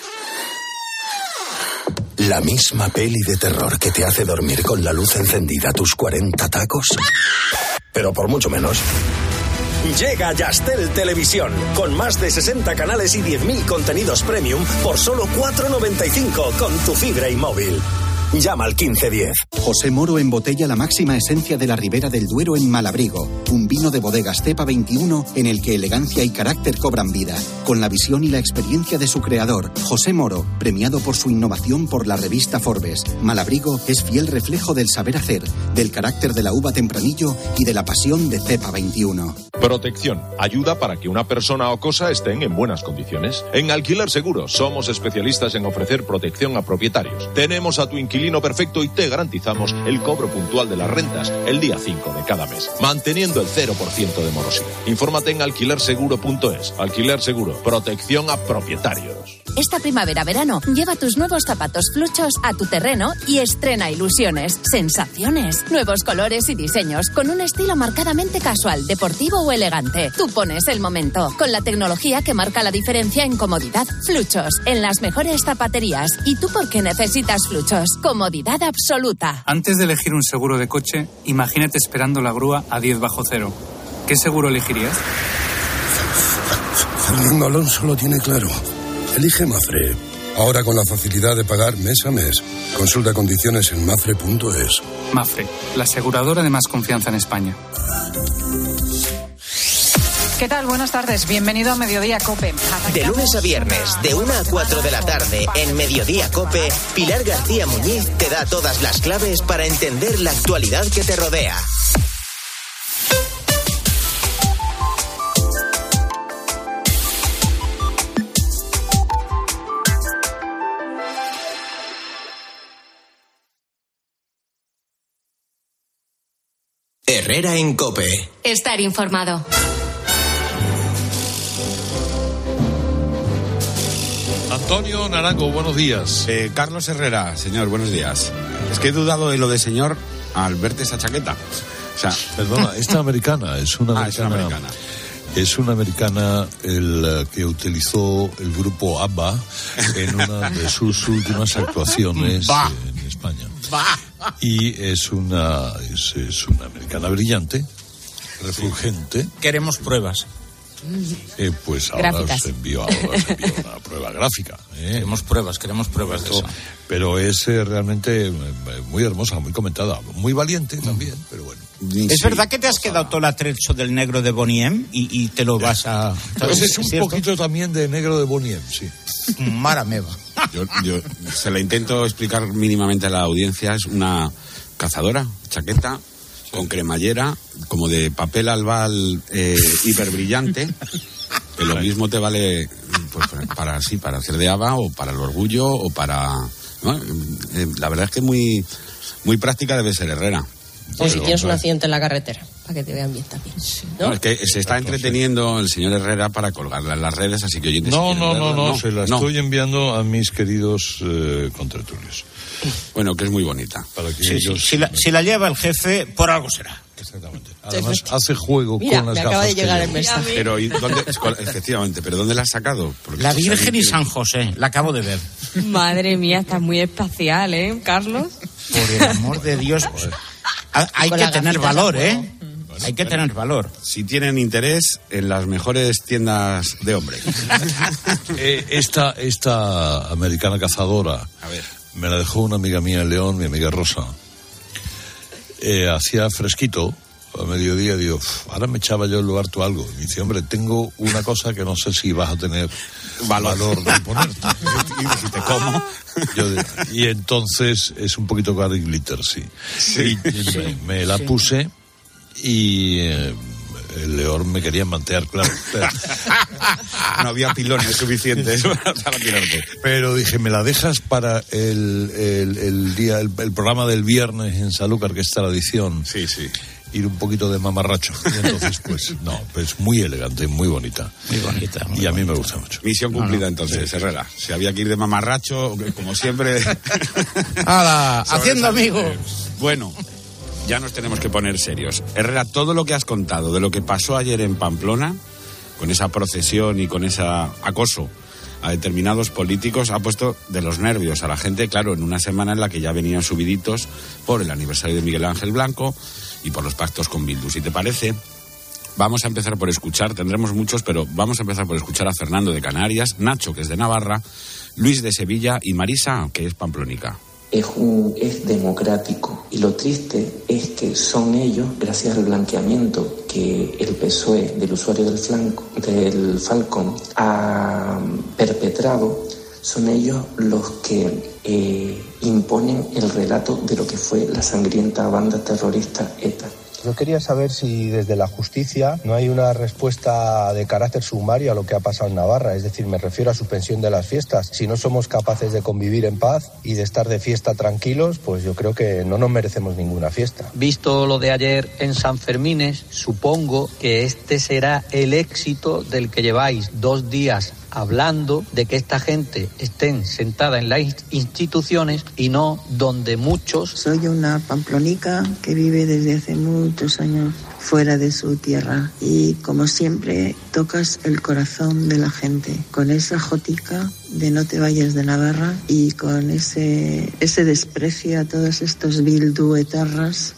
La misma peli de terror que te hace dormir con la luz encendida tus 40 tacos. Pero por mucho menos. Llega Yastel Televisión, con más de 60 canales y 10.000 contenidos premium por solo €4,95 con tu fibra y móvil. Llama al 1510. José Moro embotella la máxima esencia de la Ribera del Duero en Malabrigo, un vino de bodegas Cepa 21 en el que elegancia y carácter cobran vida, con la visión y la experiencia de su creador, José Moro, premiado por su innovación por la revista Forbes. Malabrigo es fiel reflejo del saber hacer, del carácter de la uva Tempranillo y de la pasión de Cepa 21. Protección. Ayuda para que una persona o cosa estén en buenas condiciones. En Alquiler Seguro somos especialistas en ofrecer protección a propietarios. Tenemos a tu inquilino perfecto y te garantizamos el cobro puntual de las rentas el día 5 de cada mes, manteniendo el 0% de morosidad. Infórmate en alquilerseguro.es. Alquiler Seguro. Protección a propietarios. Esta primavera-verano, lleva tus nuevos zapatos Fluchos a tu terreno y estrena ilusiones, sensaciones, nuevos colores y diseños, con un estilo marcadamente casual, deportivo o elegante. Tú pones el momento, con la tecnología que marca la diferencia en comodidad. Fluchos, en las mejores zapaterías. ¿Y tú por qué necesitas Fluchos? Comodidad absoluta. Antes de elegir un seguro de coche, imagínate esperando la grúa a 10 bajo cero. ¿Qué seguro elegirías? Fernando Alonso lo tiene claro. Elige Mafre. Ahora con la facilidad de pagar mes a mes. Consulta condiciones en mafre.es. Mafre, la aseguradora de más confianza en España. ¿Qué tal? Buenas tardes. Bienvenido a Mediodía COPE. De lunes a viernes, de 1 a 4 de la tarde, en Mediodía COPE, Pilar García Muñiz te da todas las claves para entender la actualidad que te rodea. Herrera en COPE. Estar informado. Antonio Naranjo, buenos días. Carlos Herrera, señor, buenos días. Es que he dudado de lo de señor al verte esa chaqueta. O sea, perdona, esta americana, es una americana. Es una americana el que utilizó el grupo ABBA en una de sus últimas actuaciones en España. Y es una americana brillante, refulgente. Queremos pruebas. Pues ahora os envío una prueba gráfica. Queremos pruebas de eso. Pero es realmente muy hermosa, muy comentada, muy valiente también, pero bueno. ¿Es verdad que te has quedado todo el atrecho del negro de Bonnie M y te lo vas a...? Pues es un poquito también de negro de Bonnie M, sí. Mara meva. Yo se la intento explicar mínimamente a la audiencia. Es una cazadora, chaqueta, con cremallera, como de papel albal hiperbrillante, que lo mismo te vale pues, para hacer de haba o para el orgullo o para... ¿no? La verdad es que muy, muy práctica debe ser Herrera. O si tienes un accidente en la carretera, para que te vean bien también. ¿No? Es que se está entreteniendo el señor Herrera para colgarla en las redes, así que oyentes... No, se la estoy enviando a mis queridos contertulios. Bueno, que es muy bonita. Para que ellos... si la lleva el jefe, por algo será. Exactamente. Además, hace juego Mira, con las me gafas. Acaba de llegar el mensaje. Pero, ¿y dónde? Efectivamente, ¿pero dónde la has sacado? Porque la Virgen y San José, la acabo de ver. Madre mía, está muy espacial, ¿eh, Carlos? Por el amor de Dios... Hay que tener valor, ¿eh? Hay que tener valor. Si tienen interés, en las mejores tiendas de hombre. Esta americana cazadora, me la dejó una amiga mía en León, mi amiga Rosa. Hacía fresquito, a mediodía, digo, ahora me echaba yo el harto algo. Y dice, hombre, tengo una cosa que no sé si vas a tener valor de ponerte. Y dijiste, ¿cómo? Y entonces es un poquito Gary Glitter, sí. Y me la puse y el león me quería mantear, claro. No había pilones suficientes para tirarte. Pero dije, ¿me la dejas para el programa del viernes en Sanlúcar, que está la edición? Sí. Ir un poquito de mamarracho. Y entonces, pues muy elegante, muy bonita. Muy bonita. Y a mí me gusta mucho. Misión cumplida entonces, Herrera. Si había que ir de mamarracho, como siempre. ¡Hala! Haciendo amigos. Bueno, ya nos tenemos que poner serios. Herrera, todo lo que has contado de lo que pasó ayer en Pamplona, con esa procesión y con ese acoso a determinados políticos, ha puesto de los nervios a la gente, claro, en una semana en la que ya venían subiditos por el aniversario de Miguel Ángel Blanco y por los pactos con Bildu. Si te parece, vamos a empezar por escuchar, tendremos muchos, pero vamos a empezar por escuchar a Fernando de Canarias, Nacho, que es de Navarra, Luis de Sevilla y Marisa, que es pamplónica. Es democrático, y lo triste es que son ellos, gracias al blanqueamiento que el PSOE del usuario del Falcon ha perpetrado, son ellos los que imponen el relato de lo que fue la sangrienta banda terrorista ETA. Yo quería saber si desde la justicia no hay una respuesta de carácter sumario a lo que ha pasado en Navarra. Es decir, me refiero a suspensión de las fiestas. Si no somos capaces de convivir en paz y de estar de fiesta tranquilos, pues yo creo que no nos merecemos ninguna fiesta. Visto lo de ayer en San Fermines, supongo que este será el éxito del que lleváis 2 días hablando de que esta gente estén sentada en las instituciones y no donde muchos. Soy una pamplonica que vive desde hace muchos años fuera de su tierra y como siempre tocas el corazón de la gente con esa jotica de no te vayas de Navarra y con ese desprecio a todos estos bilduetarras.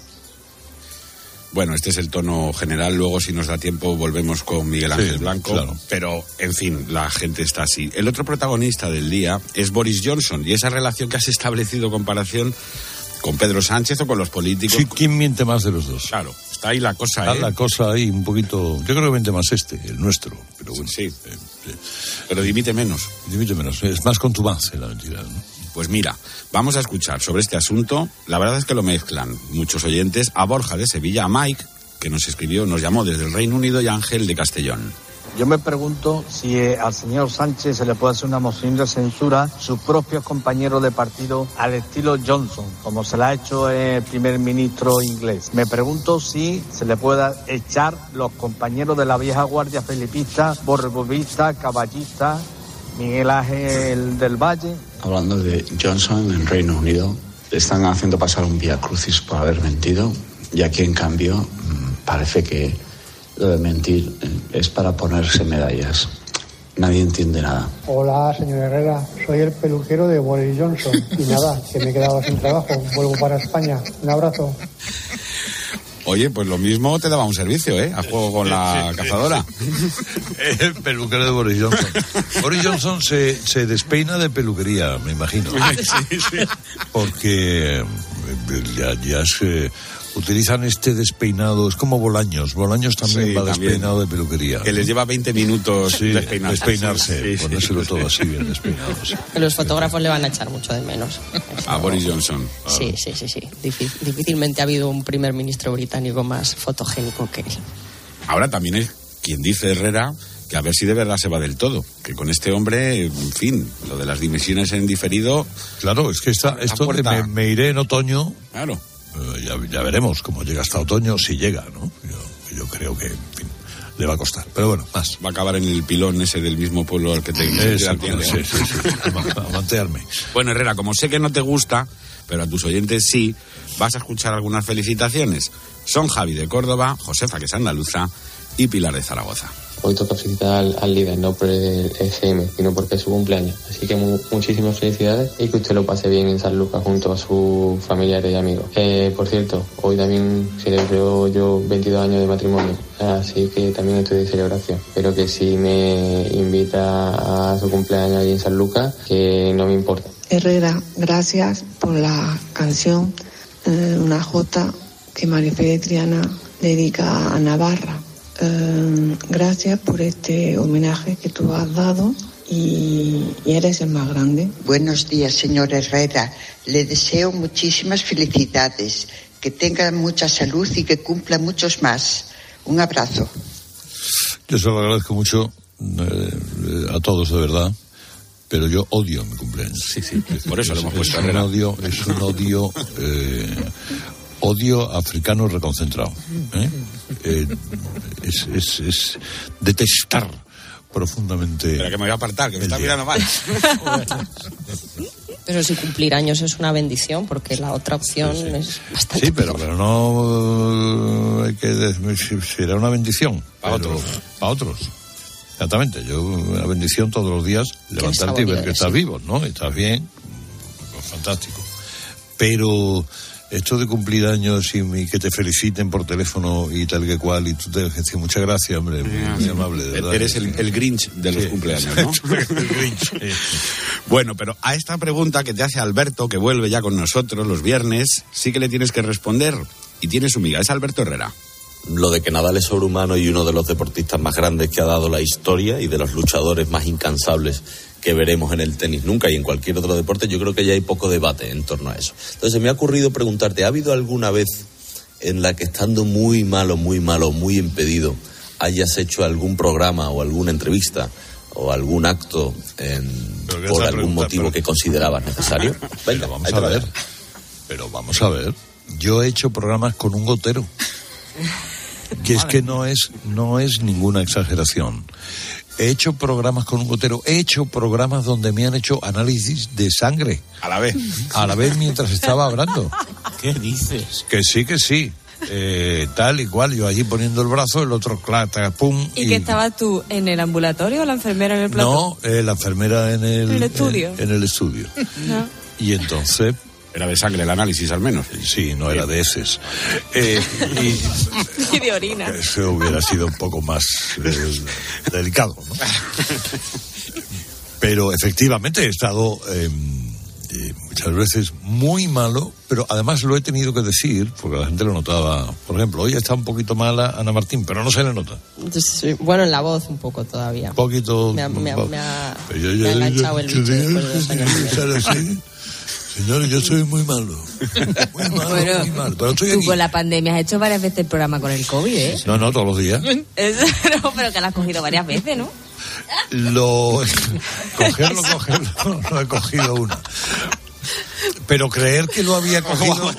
Bueno, este es el tono general. Luego, si nos da tiempo, volvemos con Miguel Ángel Blanco. Claro. Pero, en fin, la gente está así. El otro protagonista del día es Boris Johnson y esa relación que has establecido en comparación con Pedro Sánchez o con los políticos. Sí, ¿quién miente más de los dos? Claro, está ahí la cosa. Está la cosa ahí un poquito. Yo creo que miente más el nuestro. Pero bueno. Sí, pero dimite menos. Dimite menos. Es más contumacia la mentira, ¿no? Pues mira, vamos a escuchar sobre este asunto. La verdad es que lo mezclan muchos oyentes. A Borja de Sevilla, a Mike, que nos llamó desde el Reino Unido, y a Ángel de Castellón. Yo me pregunto si al señor Sánchez se le puede hacer una moción de censura a sus propios compañeros de partido al estilo Johnson, como se le ha hecho el primer ministro inglés. Me pregunto si se le puede echar los compañeros de la vieja guardia felipista, borregovista, caballista, Miguel Ángel del Valle. Hablando de Johnson en Reino Unido, le están haciendo pasar un vía crucis por haber mentido, y aquí en cambio parece que lo de mentir es para ponerse medallas. Nadie entiende nada. Hola, señor Herrera, soy el peluquero de Boris Johnson y nada, que me he quedado sin trabajo, vuelvo para España. Un abrazo. Oye, pues lo mismo te daba un servicio, a juego con la cazadora. El peluquero de Boris Johnson. Boris Johnson se despeina de peluquería, me imagino. Sí. Porque ya se utilizan este despeinado, es como Bolaños. Bolaños también va despeinado de peluquería. Que les lleva 20 minutos despeinarse, ponérselo todo así bien despeinado. Sí. Los fotógrafos le van a echar mucho de menos. A Boris Johnson. Claro. Sí. Difícilmente ha habido un primer ministro británico más fotogénico que él. Ahora también es quien dice Herrera que a ver si de verdad se va del todo. Que con este hombre, en fin, lo de las dimisiones en diferido... Claro, es que esto de me iré en otoño... Claro. Ya veremos cómo llega hasta otoño, si llega, ¿no? Yo creo que, en fin, le va a costar. Pero bueno, más. Va a acabar en el pilón ese del mismo pueblo al que te sí, a mantearme. Bueno, Herrera, como sé que no te gusta, pero a tus oyentes sí, vas a escuchar algunas felicitaciones. Son Javi de Córdoba, Josefa, que es andaluza, y Pilar de Zaragoza. Hoy toca felicitar al líder, no por el EGM, sino porque es su cumpleaños. Así que muchísimas felicidades y que usted lo pase bien en San Lucas junto a sus familiares y amigos. Por cierto, hoy también celebro yo 22 años de matrimonio, así que también estoy de celebración. Pero que si me invita a su cumpleaños allí en San Lucas, que no me importa. Herrera, gracias por la canción, una jota que Marifé Triana dedica a Navarra. Gracias por este homenaje que tú has dado y eres el más grande. Buenos días, señor Herrera. Le deseo muchísimas felicidades, que tenga mucha salud y que cumpla muchos más. Un abrazo. Yo se lo agradezco mucho a todos, de verdad, pero yo odio mi cumpleaños. Sí, por eso lo hemos puesto. Es un odio odio africano reconcentrado. Es detestar profundamente. Espera, que me voy a apartar, que me está mirando mal. Pero si cumplir años es una bendición, porque la otra opción es bastante. Sí, pero no hay que será una bendición para otros. Exactamente, una bendición todos los días, levantarte y ver que estás vivo, ¿no? Estás bien, pues fantástico. Pero esto de cumplir años y que te feliciten por teléfono y tal que cual, y tú te dices muchas gracias, hombre, muy amable, de verdad. Eres el Grinch de los cumpleaños, ¿no? El Grinch. Bueno, pero a esta pregunta que te hace Alberto, que vuelve ya con nosotros los viernes, sí que le tienes que responder, y tiene su miga, es Alberto Herrera. Lo de que Nadal es sobrehumano y uno de los deportistas más grandes que ha dado la historia y de los luchadores más incansables que veremos en el tenis nunca y en cualquier otro deporte, yo creo que ya hay poco debate en torno a eso. Entonces me ha ocurrido preguntarte, ¿ha habido alguna vez en la que estando muy malo, muy impedido, hayas hecho algún programa o alguna entrevista o algún acto por algún motivo que considerabas necesario? Venga, pero vamos a ver, yo he hecho programas con un gotero. Que es que no es ninguna exageración. he hecho programas con un gotero, he hecho programas donde me han hecho análisis de sangre. A la vez. A la vez mientras estaba hablando. ¿Qué dices? Que sí. Tal y cual, yo allí poniendo el brazo, el otro clata, pum. ¿Y qué estabas tú, en el ambulatorio o la enfermera en el plató? No, la enfermera en el estudio. En el estudio. No. Y entonces... Era de sangre el análisis, al menos. Sí, no era de heces. Y de orina. Eso hubiera sido un poco más delicado, ¿no? Pero efectivamente he estado muchas veces muy malo, pero además lo he tenido que decir, porque la gente lo notaba. Por ejemplo, hoy está un poquito mala Ana Martín, pero no se le nota. Sí, bueno, en la voz un poco todavía. Un poquito... Me ha enganchado el bicho después de 2 años. Señores, yo soy muy malo. Muy malo, bueno, muy malo. Pero estoy tú aquí. con la pandemia has hecho varias veces el programa con el COVID, ¿eh? No, todos los días. No, pero que la has cogido varias veces, ¿no? Cogerlo, no he cogido una. Pero creer que lo había cogido...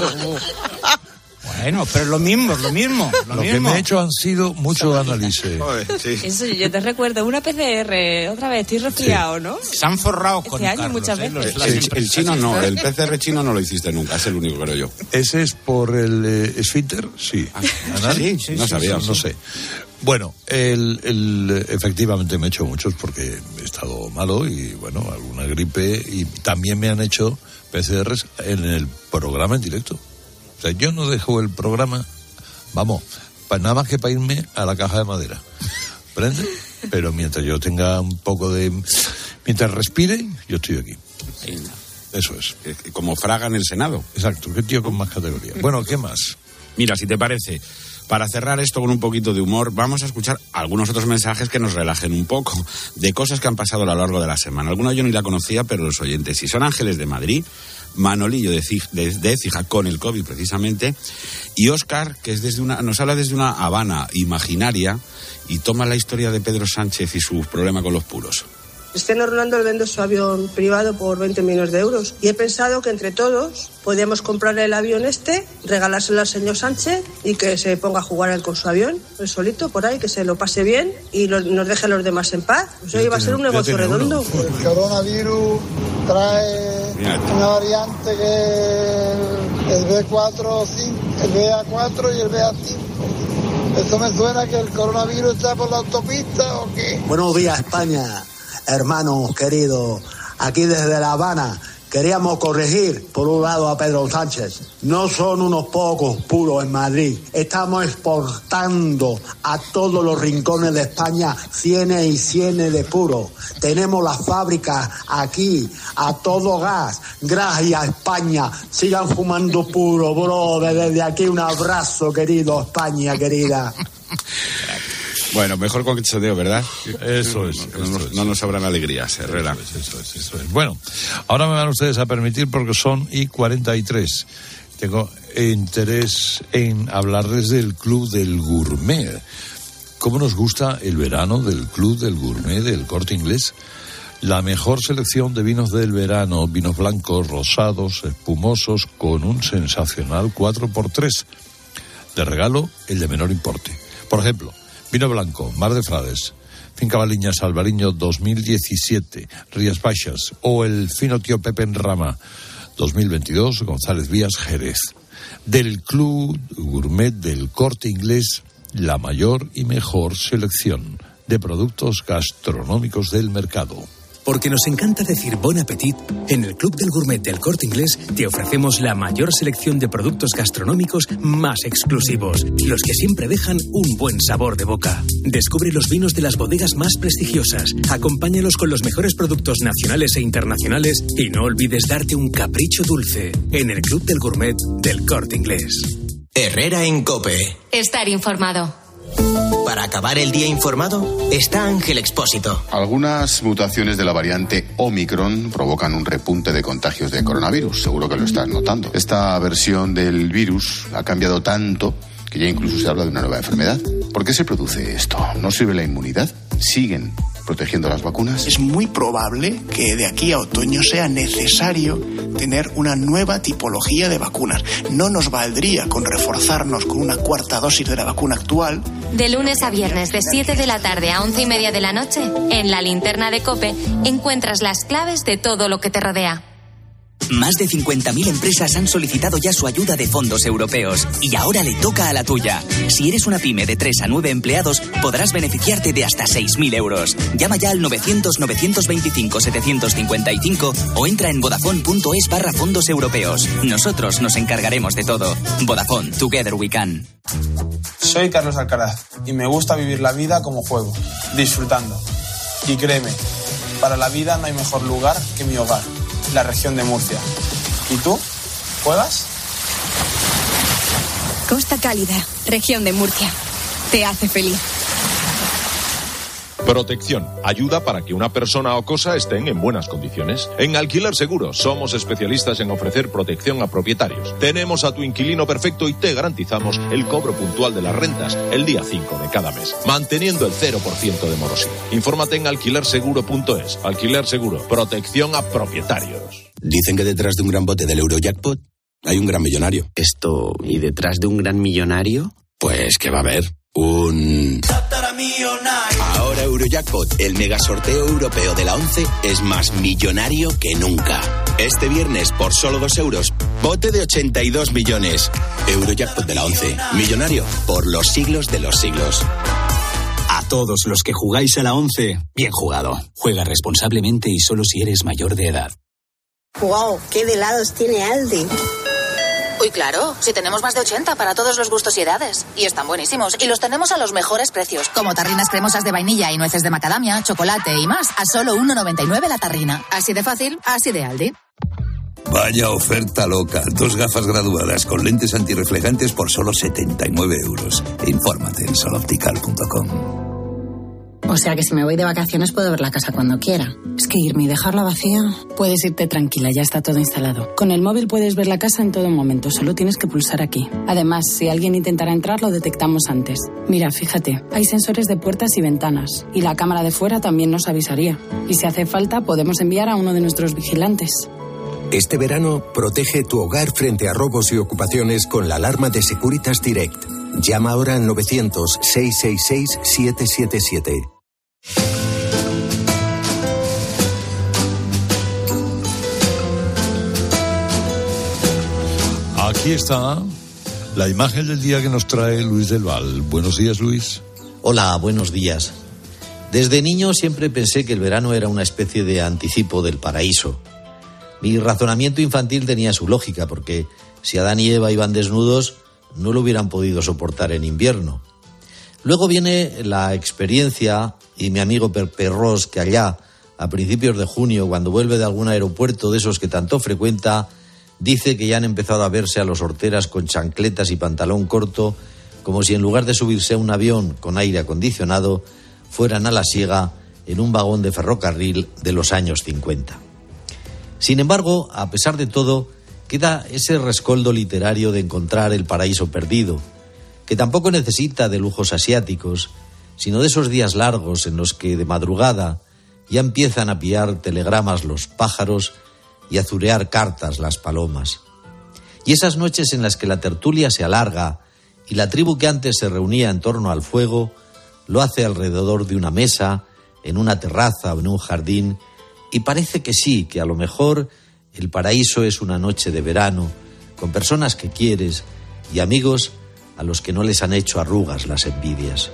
Bueno, pero lo mismo. Lo que me he hecho han sido muchos análisis. Sí. Eso yo te recuerdo, una PCR, otra vez, estoy resfriado, ¿no? Se han forrado con este año Carlos, muchas veces. El chino no, el PCR chino no lo hiciste nunca, es el único, creo yo. ¿Ese es por el esfínter? Sí. Sí, no sabía. No sé. Bueno, efectivamente me he hecho muchos porque he estado malo y, bueno, alguna gripe, y también me han hecho PCRs en el programa en directo. O sea, yo no dejo el programa, vamos, nada más que para irme a la caja de madera. ¿Prende? Pero mientras yo tenga un poco de... Mientras respire, yo estoy aquí. Eso es. Como Fraga en el Senado. Exacto, qué tío con más categoría. Bueno, ¿qué más? Mira, si te parece, para cerrar esto con un poquito de humor, vamos a escuchar algunos otros mensajes que nos relajen un poco, de cosas que han pasado a lo largo de la semana. Alguna yo ni la conocía, pero los oyentes, si son Ángeles de Madrid, Manolillo de Écija con el COVID precisamente, y Óscar, que es nos habla desde una Habana imaginaria y toma la historia de Pedro Sánchez y su problema con los puros. Cristiano Ronaldo vende su avión privado por 20 millones de euros y he pensado que entre todos podíamos comprarle el avión regalárselo al señor Sánchez y que se ponga a jugar él con su avión, él solito por ahí, que se lo pase bien y nos deje a los demás en paz. O sea, iba a ser un negocio redondo. El coronavirus trae una variante que el B4, el BA4 y el BA5. ¿Esto me suena que el coronavirus está por la autopista o qué? Buenos días, España. Hermanos queridos, aquí desde La Habana queríamos corregir por un lado a Pedro Sánchez. No son unos pocos puros en Madrid. Estamos exportando a todos los rincones de España cienes y cienes de puros. Tenemos las fábricas aquí a todo gas. Gracias a España. Sigan fumando puro, bro. Desde aquí un abrazo, querido España, querida. Bueno, mejor con cachondeo, ¿verdad? Eso es. No nos sobran alegrías, Herrera. Eso es. Bueno, ahora me van ustedes a permitir, porque son y 43. Tengo interés en hablarles del Club del Gourmet. ¿Cómo nos gusta el verano del Club del Gourmet del Corte Inglés? La mejor selección de vinos del verano, vinos blancos, rosados, espumosos, con un sensacional 4x3. De regalo, el de menor importe. Por ejemplo, vino blanco, Mar de Frades, Finca Baliñas Albariño 2017, Rías Baixas, o el fino tío Pepe en Rama 2022, González Vías, Jerez. Del Club Gourmet del Corte Inglés, la mayor y mejor selección de productos gastronómicos del mercado. Porque nos encanta decir bon appetit, en el Club del Gourmet del Corte Inglés te ofrecemos la mayor selección de productos gastronómicos más exclusivos, los que siempre dejan un buen sabor de boca. Descubre los vinos de las bodegas más prestigiosas, acompáñalos con los mejores productos nacionales e internacionales y no olvides darte un capricho dulce en el Club del Gourmet del Corte Inglés. Herrera en COPE. Estar informado. Para acabar el día informado, está Ángel Expósito. Algunas mutaciones de la variante Omicron provocan un repunte de contagios de coronavirus, seguro que lo estás notando. Esta versión del virus ha cambiado tanto que ya incluso se habla de una nueva enfermedad. ¿Por qué se produce esto? ¿No sirve la inmunidad? ¿Siguen protegiendo las vacunas? Es muy probable que de aquí a otoño sea necesario tener una nueva tipología de vacunas. No nos valdría con reforzarnos con una cuarta dosis de la vacuna actual, De lunes a viernes de 7 de la tarde a 11:30 de la noche, en la linterna de COPE encuentras las claves de todo lo que te rodea. Más de 50.000 empresas han solicitado ya su ayuda de fondos europeos y ahora le toca a la tuya. Si eres una pyme de 3 a 9 empleados, podrás beneficiarte de hasta 6.000 euros. Llama ya al 900-925-755 o entra en vodafone.es/fondos europeos. Nosotros nos encargaremos de todo. Vodafone, Together We Can. Soy Carlos Alcaraz y me gusta vivir la vida como juego, disfrutando. Y créeme, para la vida no hay mejor lugar que mi hogar, la región de Murcia. ¿Y tú? ¿Juegas? Costa Cálida, región de Murcia. Te hace feliz. Protección. Ayuda para que una persona o cosa estén en buenas condiciones. En Alquiler Seguro somos especialistas en ofrecer protección a propietarios. Tenemos a tu inquilino perfecto y te garantizamos el cobro puntual de las rentas el día 5 de cada mes, manteniendo el 0% de morosidad. Infórmate en alquilerseguro.es. Alquiler Seguro. Protección a propietarios. Dicen que detrás de un gran bote del Eurojackpot hay un gran millonario. ¿Y detrás de un gran millonario? Pues que va a haber un... Ahora Eurojackpot, el mega sorteo europeo de la 11, es más millonario que nunca. Este viernes, por solo 2 euros, bote de 82 millones. Eurojackpot de la 11, millonario por los siglos de los siglos. A todos los que jugáis a la 11, bien jugado. Juega responsablemente y solo si eres mayor de edad. ¡Wow! ¡Qué de helados tiene Aldi! Uy, claro, si tenemos más de 80 para todos los gustos y edades. Y están buenísimos. Y los tenemos a los mejores precios. Como tarrinas cremosas de vainilla y nueces de macadamia, chocolate y más. A solo 1,99 la tarrina. Así de fácil, así de Aldi. Vaya oferta loca. 2 gafas graduadas con lentes antirreflejantes por solo 79 euros. Infórmate en soloptical.com. O sea que si me voy de vacaciones puedo ver la casa cuando quiera. Es que irme y dejarla vacía... Puedes irte tranquila, ya está todo instalado. Con el móvil puedes ver la casa en todo momento, solo tienes que pulsar aquí. Además, si alguien intentara entrar, lo detectamos antes. Mira, fíjate, hay sensores de puertas y ventanas. Y la cámara de fuera también nos avisaría. Y si hace falta, podemos enviar a uno de nuestros vigilantes. Este verano, protege tu hogar frente a robos y ocupaciones con la alarma de Securitas Direct. Llama ahora al 900-666-777. Aquí está la imagen del día que nos trae Luis del Val. Buenos días, Luis. Hola, buenos días. Desde niño siempre pensé que el verano era una especie de anticipo del paraíso. Mi razonamiento infantil tenía su lógica, porque si Adán y Eva iban desnudos, no lo hubieran podido soportar en invierno. Luego viene la experiencia y mi amigo Perros, que allá, a principios de junio, cuando vuelve de algún aeropuerto de esos que tanto frecuenta, dice que ya han empezado a verse a los horteras con chancletas y pantalón corto, como si en lugar de subirse a un avión con aire acondicionado, fueran a la siega en un vagón de ferrocarril de los años 50. Sin embargo, a pesar de todo, queda ese rescoldo literario de encontrar el paraíso perdido, que tampoco necesita de lujos asiáticos, sino de esos días largos en los que de madrugada ya empiezan a piar telegramas los pájaros y a zurear cartas las palomas. Y esas noches en las que la tertulia se alarga y la tribu que antes se reunía en torno al fuego lo hace alrededor de una mesa, en una terraza o en un jardín, y parece que sí, que a lo mejor el paraíso es una noche de verano, con personas que quieres y amigos a los que no les han hecho arrugas las envidias.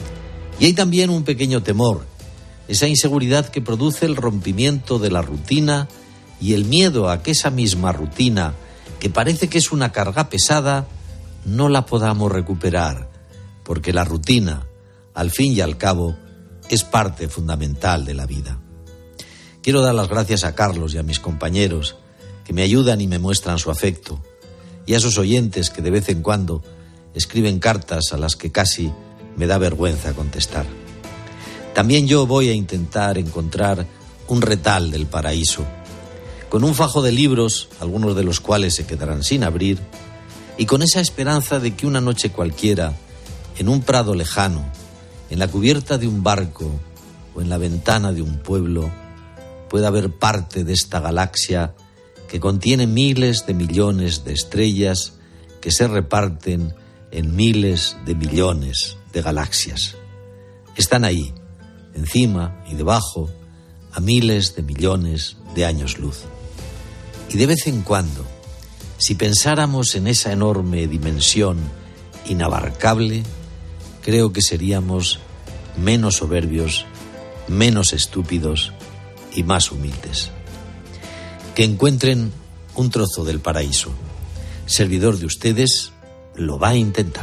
Y hay también un pequeño temor, esa inseguridad que produce el rompimiento de la rutina y el miedo a que esa misma rutina, que parece que es una carga pesada, no la podamos recuperar, porque la rutina, al fin y al cabo, es parte fundamental de la vida. Quiero dar las gracias a Carlos y a mis compañeros, que me ayudan y me muestran su afecto, y a esos oyentes que de vez en cuando escriben cartas a las que casi me da vergüenza contestar. También yo voy a intentar encontrar un retal del paraíso, con un fajo de libros, algunos de los cuales se quedarán sin abrir, y con esa esperanza de que una noche cualquiera, en un prado lejano, en la cubierta de un barco o en la ventana de un pueblo, pueda haber parte de esta galaxia que contiene miles de millones de estrellas que se reparten en miles de millones de de galaxias. Están ahí, encima y debajo, a miles de millones de años luz. Y de vez en cuando, si pensáramos en esa enorme dimensión inabarcable, creo que seríamos menos soberbios, menos estúpidos y más humildes. Que encuentren un trozo del paraíso. Servidor de ustedes lo va a intentar.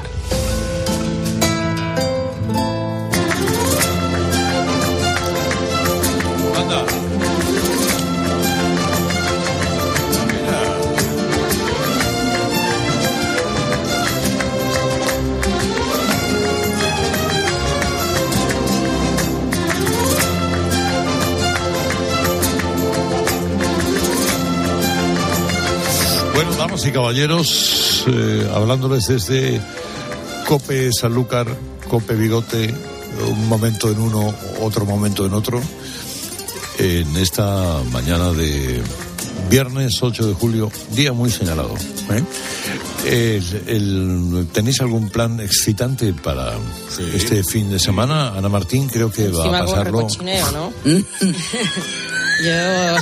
Bueno, damas y caballeros, hablándoles desde COPE Sanlúcar, COPE Bigote, un momento en uno, otro momento en otro, en esta mañana de viernes 8 de julio, día muy señalado. ¿Tenéis algún plan excitante para este fin de semana? Ana Martín creo que va a pasarlo. Recochineo, ¿no? Yo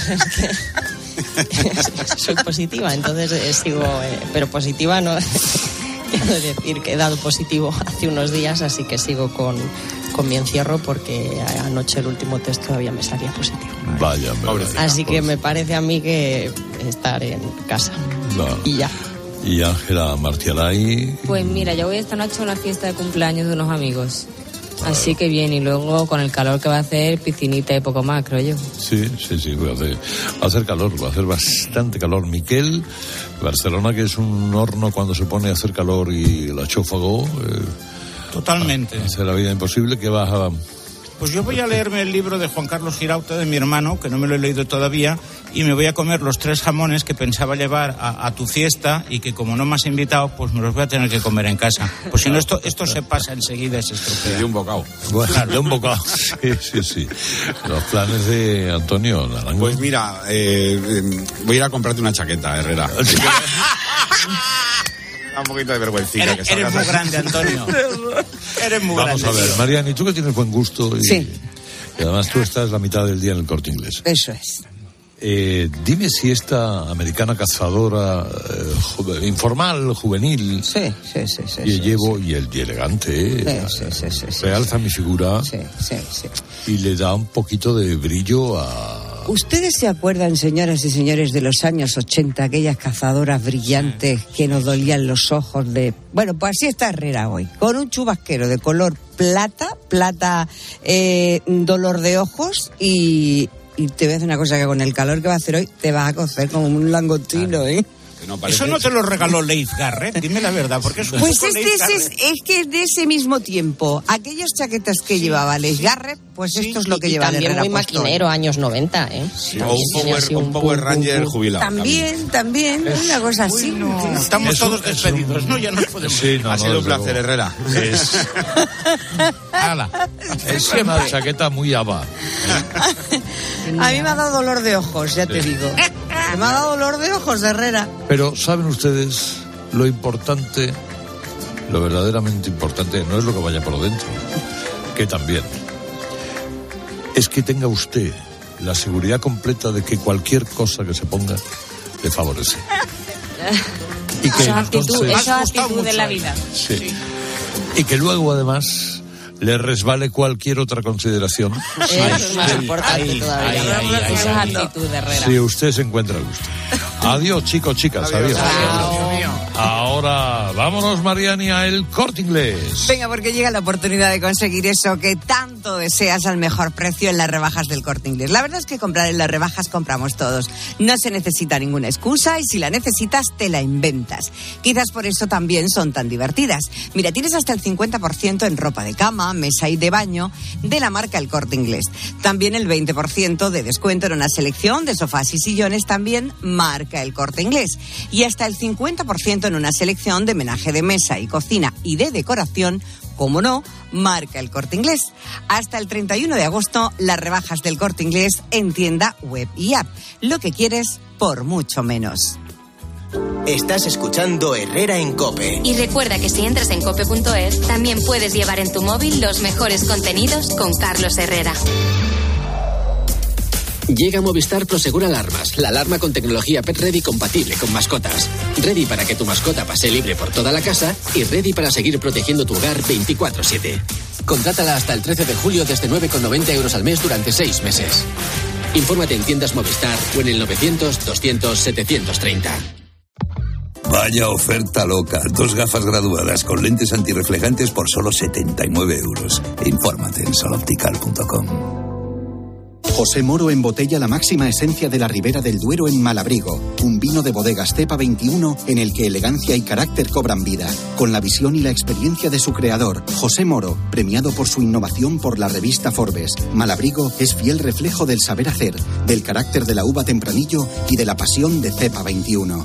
soy positiva, entonces sigo, pero positiva no quiero decir que he dado positivo hace unos días, así que sigo con mi encierro porque anoche el último test todavía me salía positivo. Vaya, así que me parece a mí que estar en casa. Y ya. ¿Y Ángela Martialay? Pues mira, yo voy esta noche a una fiesta de cumpleaños de unos amigos. Así que bien, y luego con el calor que va a hacer, piscinita y poco más, creo yo. Sí, va a hacer calor, va a hacer bastante calor. Miquel, Barcelona, que es un horno cuando se pone a hacer calor y el achófago. Totalmente. Hace la vida imposible. ¿Qué vas a...? Pues yo voy a leerme el libro de Juan Carlos Girauta, de mi hermano, que no me lo he leído todavía, y me voy a comer los 3 jamones que pensaba llevar a tu fiesta y que como no me has invitado, pues me los voy a tener que comer en casa. Pues si no, esto se pasa enseguida y se estropea. De un bocado. Bueno, de un bocado. Sí. Los planes de Antonio Naranjo. Pues mira, voy a ir a comprarte una chaqueta, Herrera. Un poquito de vergüencita. Eres muy grande, Antonio. Eres muy grande. Vamos a ver, Mariana, y tú que tienes buen gusto y además tú estás la mitad del día en el Corte Inglés. Eso es. Dime si esta americana cazadora informal, juvenil, y llevo y el elegante, realza mi figura y le da un poquito de brillo a... ¿Ustedes se acuerdan, señoras y señores, de los años 80, aquellas cazadoras brillantes que nos dolían los ojos de... Bueno, pues así está Herrera hoy, con un chubasquero de color plata, dolor de ojos y te voy a decir una cosa, que con el calor que va a hacer hoy te vas a cocer como un langostino, ¿eh? Eso no te lo regaló Leif Garrett, dime la verdad, porque es pues es que de ese mismo tiempo, aquellas chaquetas que llevaba Leif Garrett, pues esto es lo que lleva también Herrera muy maquinero, años 90, ¿eh? Sí, o un Power Ranger jubilado. También, una cosa así. No, estamos todos despedidos, ¿no? Ya no podemos. Sí, ha sido un placer, Herrera. Es una chaqueta muy ABBA. A mí me ha dado dolor de ojos, ya te digo. Me ha dado dolor de ojos de Herrera. Pero ¿saben ustedes lo importante, lo verdaderamente importante, no es lo que vaya por dentro, que también, es que tenga usted la seguridad completa de que cualquier cosa que se ponga le favorece? Y que esa actitud de la vida. Sí. Y que luego, además, le resbale cualquier otra consideración. Eso es más importante todavía. Esa es actitud de Herrera. Si usted se encuentra a gusto. Adiós, chicos, chicas. Adiós. Ahora, vámonos, Mariani, a El Corte Inglés. Venga, porque llega la oportunidad de conseguir eso que tanto deseas al mejor precio en las rebajas del Corte Inglés. La verdad es que comprar en las rebajas compramos todos. No se necesita ninguna excusa y si la necesitas, te la inventas. Quizás por eso también son tan divertidas. Mira, tienes hasta el 50% en ropa de cama, mesa y de baño de la marca El Corte Inglés. También el 20% de descuento en una selección de sofás y sillones, también marca El Corte Inglés. Y hasta el 50% en una selección de menaje de mesa y cocina y de decoración, como no, marca El Corte Inglés. Hasta el 31 de agosto, las rebajas del Corte Inglés en tienda, web y app. Lo que quieres por mucho menos. Estás escuchando Herrera en COPE. Y recuerda que si entras en cope.es, también puedes llevar en tu móvil los mejores contenidos con Carlos Herrera. Llega Movistar Prosegur Alarmas, la alarma con tecnología Pet Ready compatible con mascotas. Ready para que tu mascota pase libre por toda la casa y ready para seguir protegiendo tu hogar 24/7. Contrátala hasta el 13 de julio desde 9,90 € al mes durante 6 meses. Infórmate en tiendas Movistar o en el 900 200 730. Vaya oferta loca. 2 gafas graduadas con lentes antirreflejantes por solo 79 euros. Infórmate en soloptical.com. José Moro embotella la máxima esencia de la Ribera del Duero en Malabrigo, un vino de bodegas Cepa 21 en el que elegancia y carácter cobran vida, con la visión y la experiencia de su creador, José Moro, premiado por su innovación por la revista Forbes. Malabrigo es fiel reflejo del saber hacer, del carácter de la uva Tempranillo y de la pasión de Cepa 21.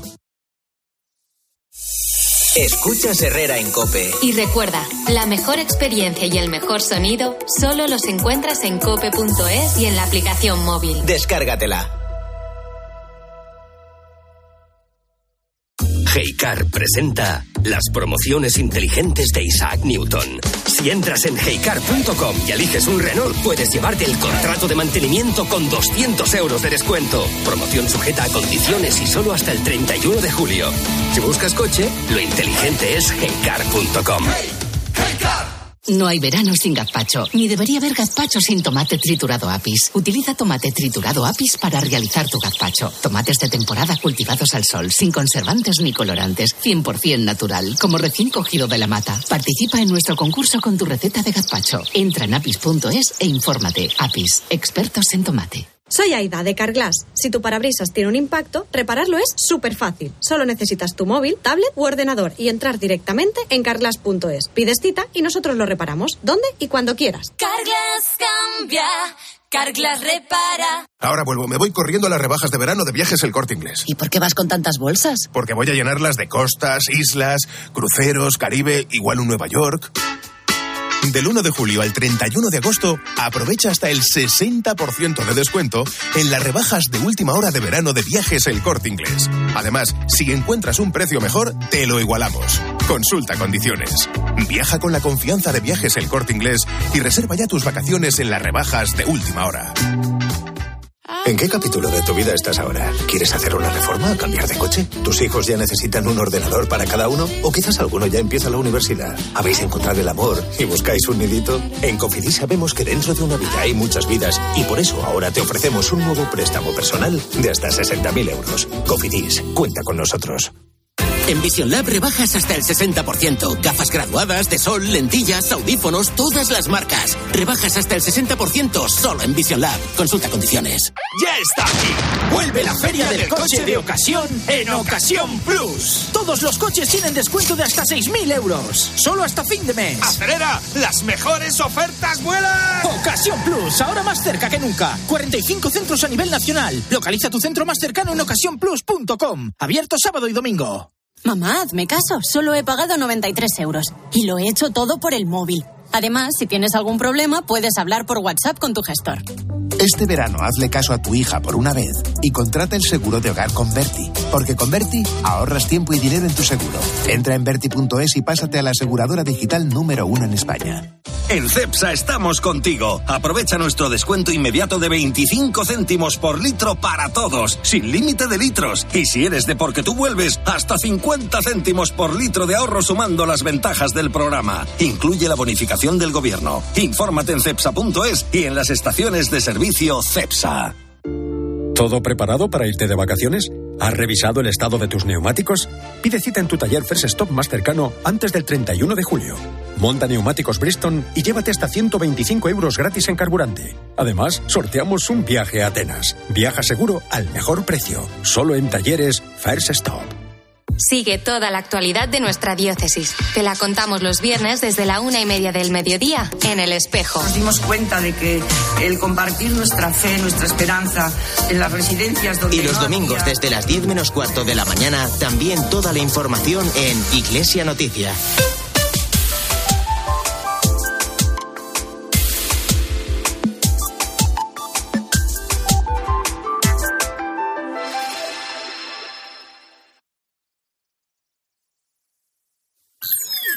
Escuchas Herrera en COPE. Y recuerda, la mejor experiencia y el mejor sonido solo los encuentras en cope.es y en la aplicación móvil. Descárgatela. Heycar presenta las promociones inteligentes de Isaac Newton. Si entras en heycar.com y eliges un Renault, puedes llevarte el contrato de mantenimiento con 200 € de descuento. Promoción sujeta a condiciones y solo hasta el 31 de julio. Si buscas coche, lo inteligente es heycar.com. No hay verano sin gazpacho, ni debería haber gazpacho sin tomate triturado Apis. Utiliza tomate triturado Apis para realizar tu gazpacho. Tomates de temporada cultivados al sol, sin conservantes ni colorantes, 100% natural, como recién cogido de la mata. Participa en nuestro concurso con tu receta de gazpacho. Entra en apis.es e infórmate. Apis, expertos en tomate. Soy Aida, de Carglass. Si tu parabrisas tiene un impacto, repararlo es súper fácil. Solo necesitas tu móvil, tablet u ordenador y entrar directamente en carglass.es. Pides cita y nosotros lo reparamos, donde y cuando quieras. Carglass cambia, Carglass repara. Ahora vuelvo, me voy corriendo a las rebajas de verano de Viajes El Corte Inglés. ¿Y por qué vas con tantas bolsas? Porque voy a llenarlas de costas, islas, cruceros, Caribe, igual un Nueva York. Del 1 de julio al 31 de agosto, aprovecha hasta el 60% de descuento en las rebajas de última hora de verano de Viajes El Corte Inglés. Además, si encuentras un precio mejor, te lo igualamos. Consulta condiciones. Viaja con la confianza de Viajes El Corte Inglés y reserva ya tus vacaciones en las rebajas de última hora. ¿En qué capítulo de tu vida estás ahora? ¿Quieres hacer una reforma o cambiar de coche? ¿Tus hijos ya necesitan un ordenador para cada uno? ¿O quizás alguno ya empieza la universidad? ¿Habéis encontrado el amor y buscáis un nidito? En Cofidis sabemos que dentro de una vida hay muchas vidas y por eso ahora te ofrecemos un nuevo préstamo personal de hasta 60.000 euros. Cofidis, cuenta con nosotros. En Vision Lab rebajas hasta el 60%. Gafas graduadas, de sol, lentillas, audífonos, todas las marcas. Rebajas hasta el 60% solo en Vision Lab. Consulta condiciones. ¡Ya está aquí! ¡Vuelve la feria del coche de ocasión en Ocasión Plus! Todos los coches tienen descuento de hasta 6.000 euros. Solo hasta fin de mes. ¡Acelera! ¡Las mejores ofertas vuelan! Ocasión Plus, ahora más cerca que nunca. 45 centros a nivel nacional. Localiza tu centro más cercano en ocasiónplus.com. Abierto sábado y domingo. Mamá, hazme caso, solo he pagado 93 euros. Y lo he hecho todo por el móvil. Además, si tienes algún problema, puedes hablar por WhatsApp con tu gestor. Este verano hazle caso a tu hija por una vez y contrata el seguro de hogar con Berti. Porque con Berti ahorras tiempo y dinero en tu seguro. Entra en Berti.es y pásate a la aseguradora digital número 1 en España. En Cepsa estamos contigo. Aprovecha nuestro descuento inmediato de 25 céntimos por litro para todos, sin límite de litros. Y si eres de Porque Tú Vuelves, hasta 50 céntimos por litro de ahorro sumando las ventajas del programa. Incluye la bonificación del gobierno. Infórmate en cepsa.es y en las estaciones de servicio Cepsa. ¿Todo preparado para irte de vacaciones? ¿Has revisado el estado de tus neumáticos? Pide cita en tu taller First Stop más cercano antes del 31 de julio. Monta neumáticos Bridgestone y llévate hasta 125 euros gratis en carburante. Además, sorteamos un viaje a Atenas. Viaja seguro al mejor precio. Solo en talleres First Stop. Sigue toda la actualidad de nuestra diócesis. Te la contamos los viernes desde la 1:30 del mediodía en El Espejo. Nos dimos cuenta de que el compartir nuestra fe, nuestra esperanza en las residencias donde... Y los domingos desde las 10 menos cuarto de la mañana, también toda la información en Iglesia Noticia.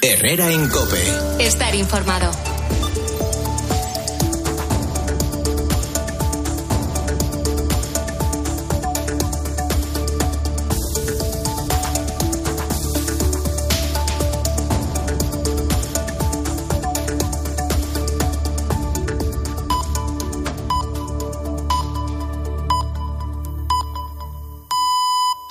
Herrera en COPE. Estar informado.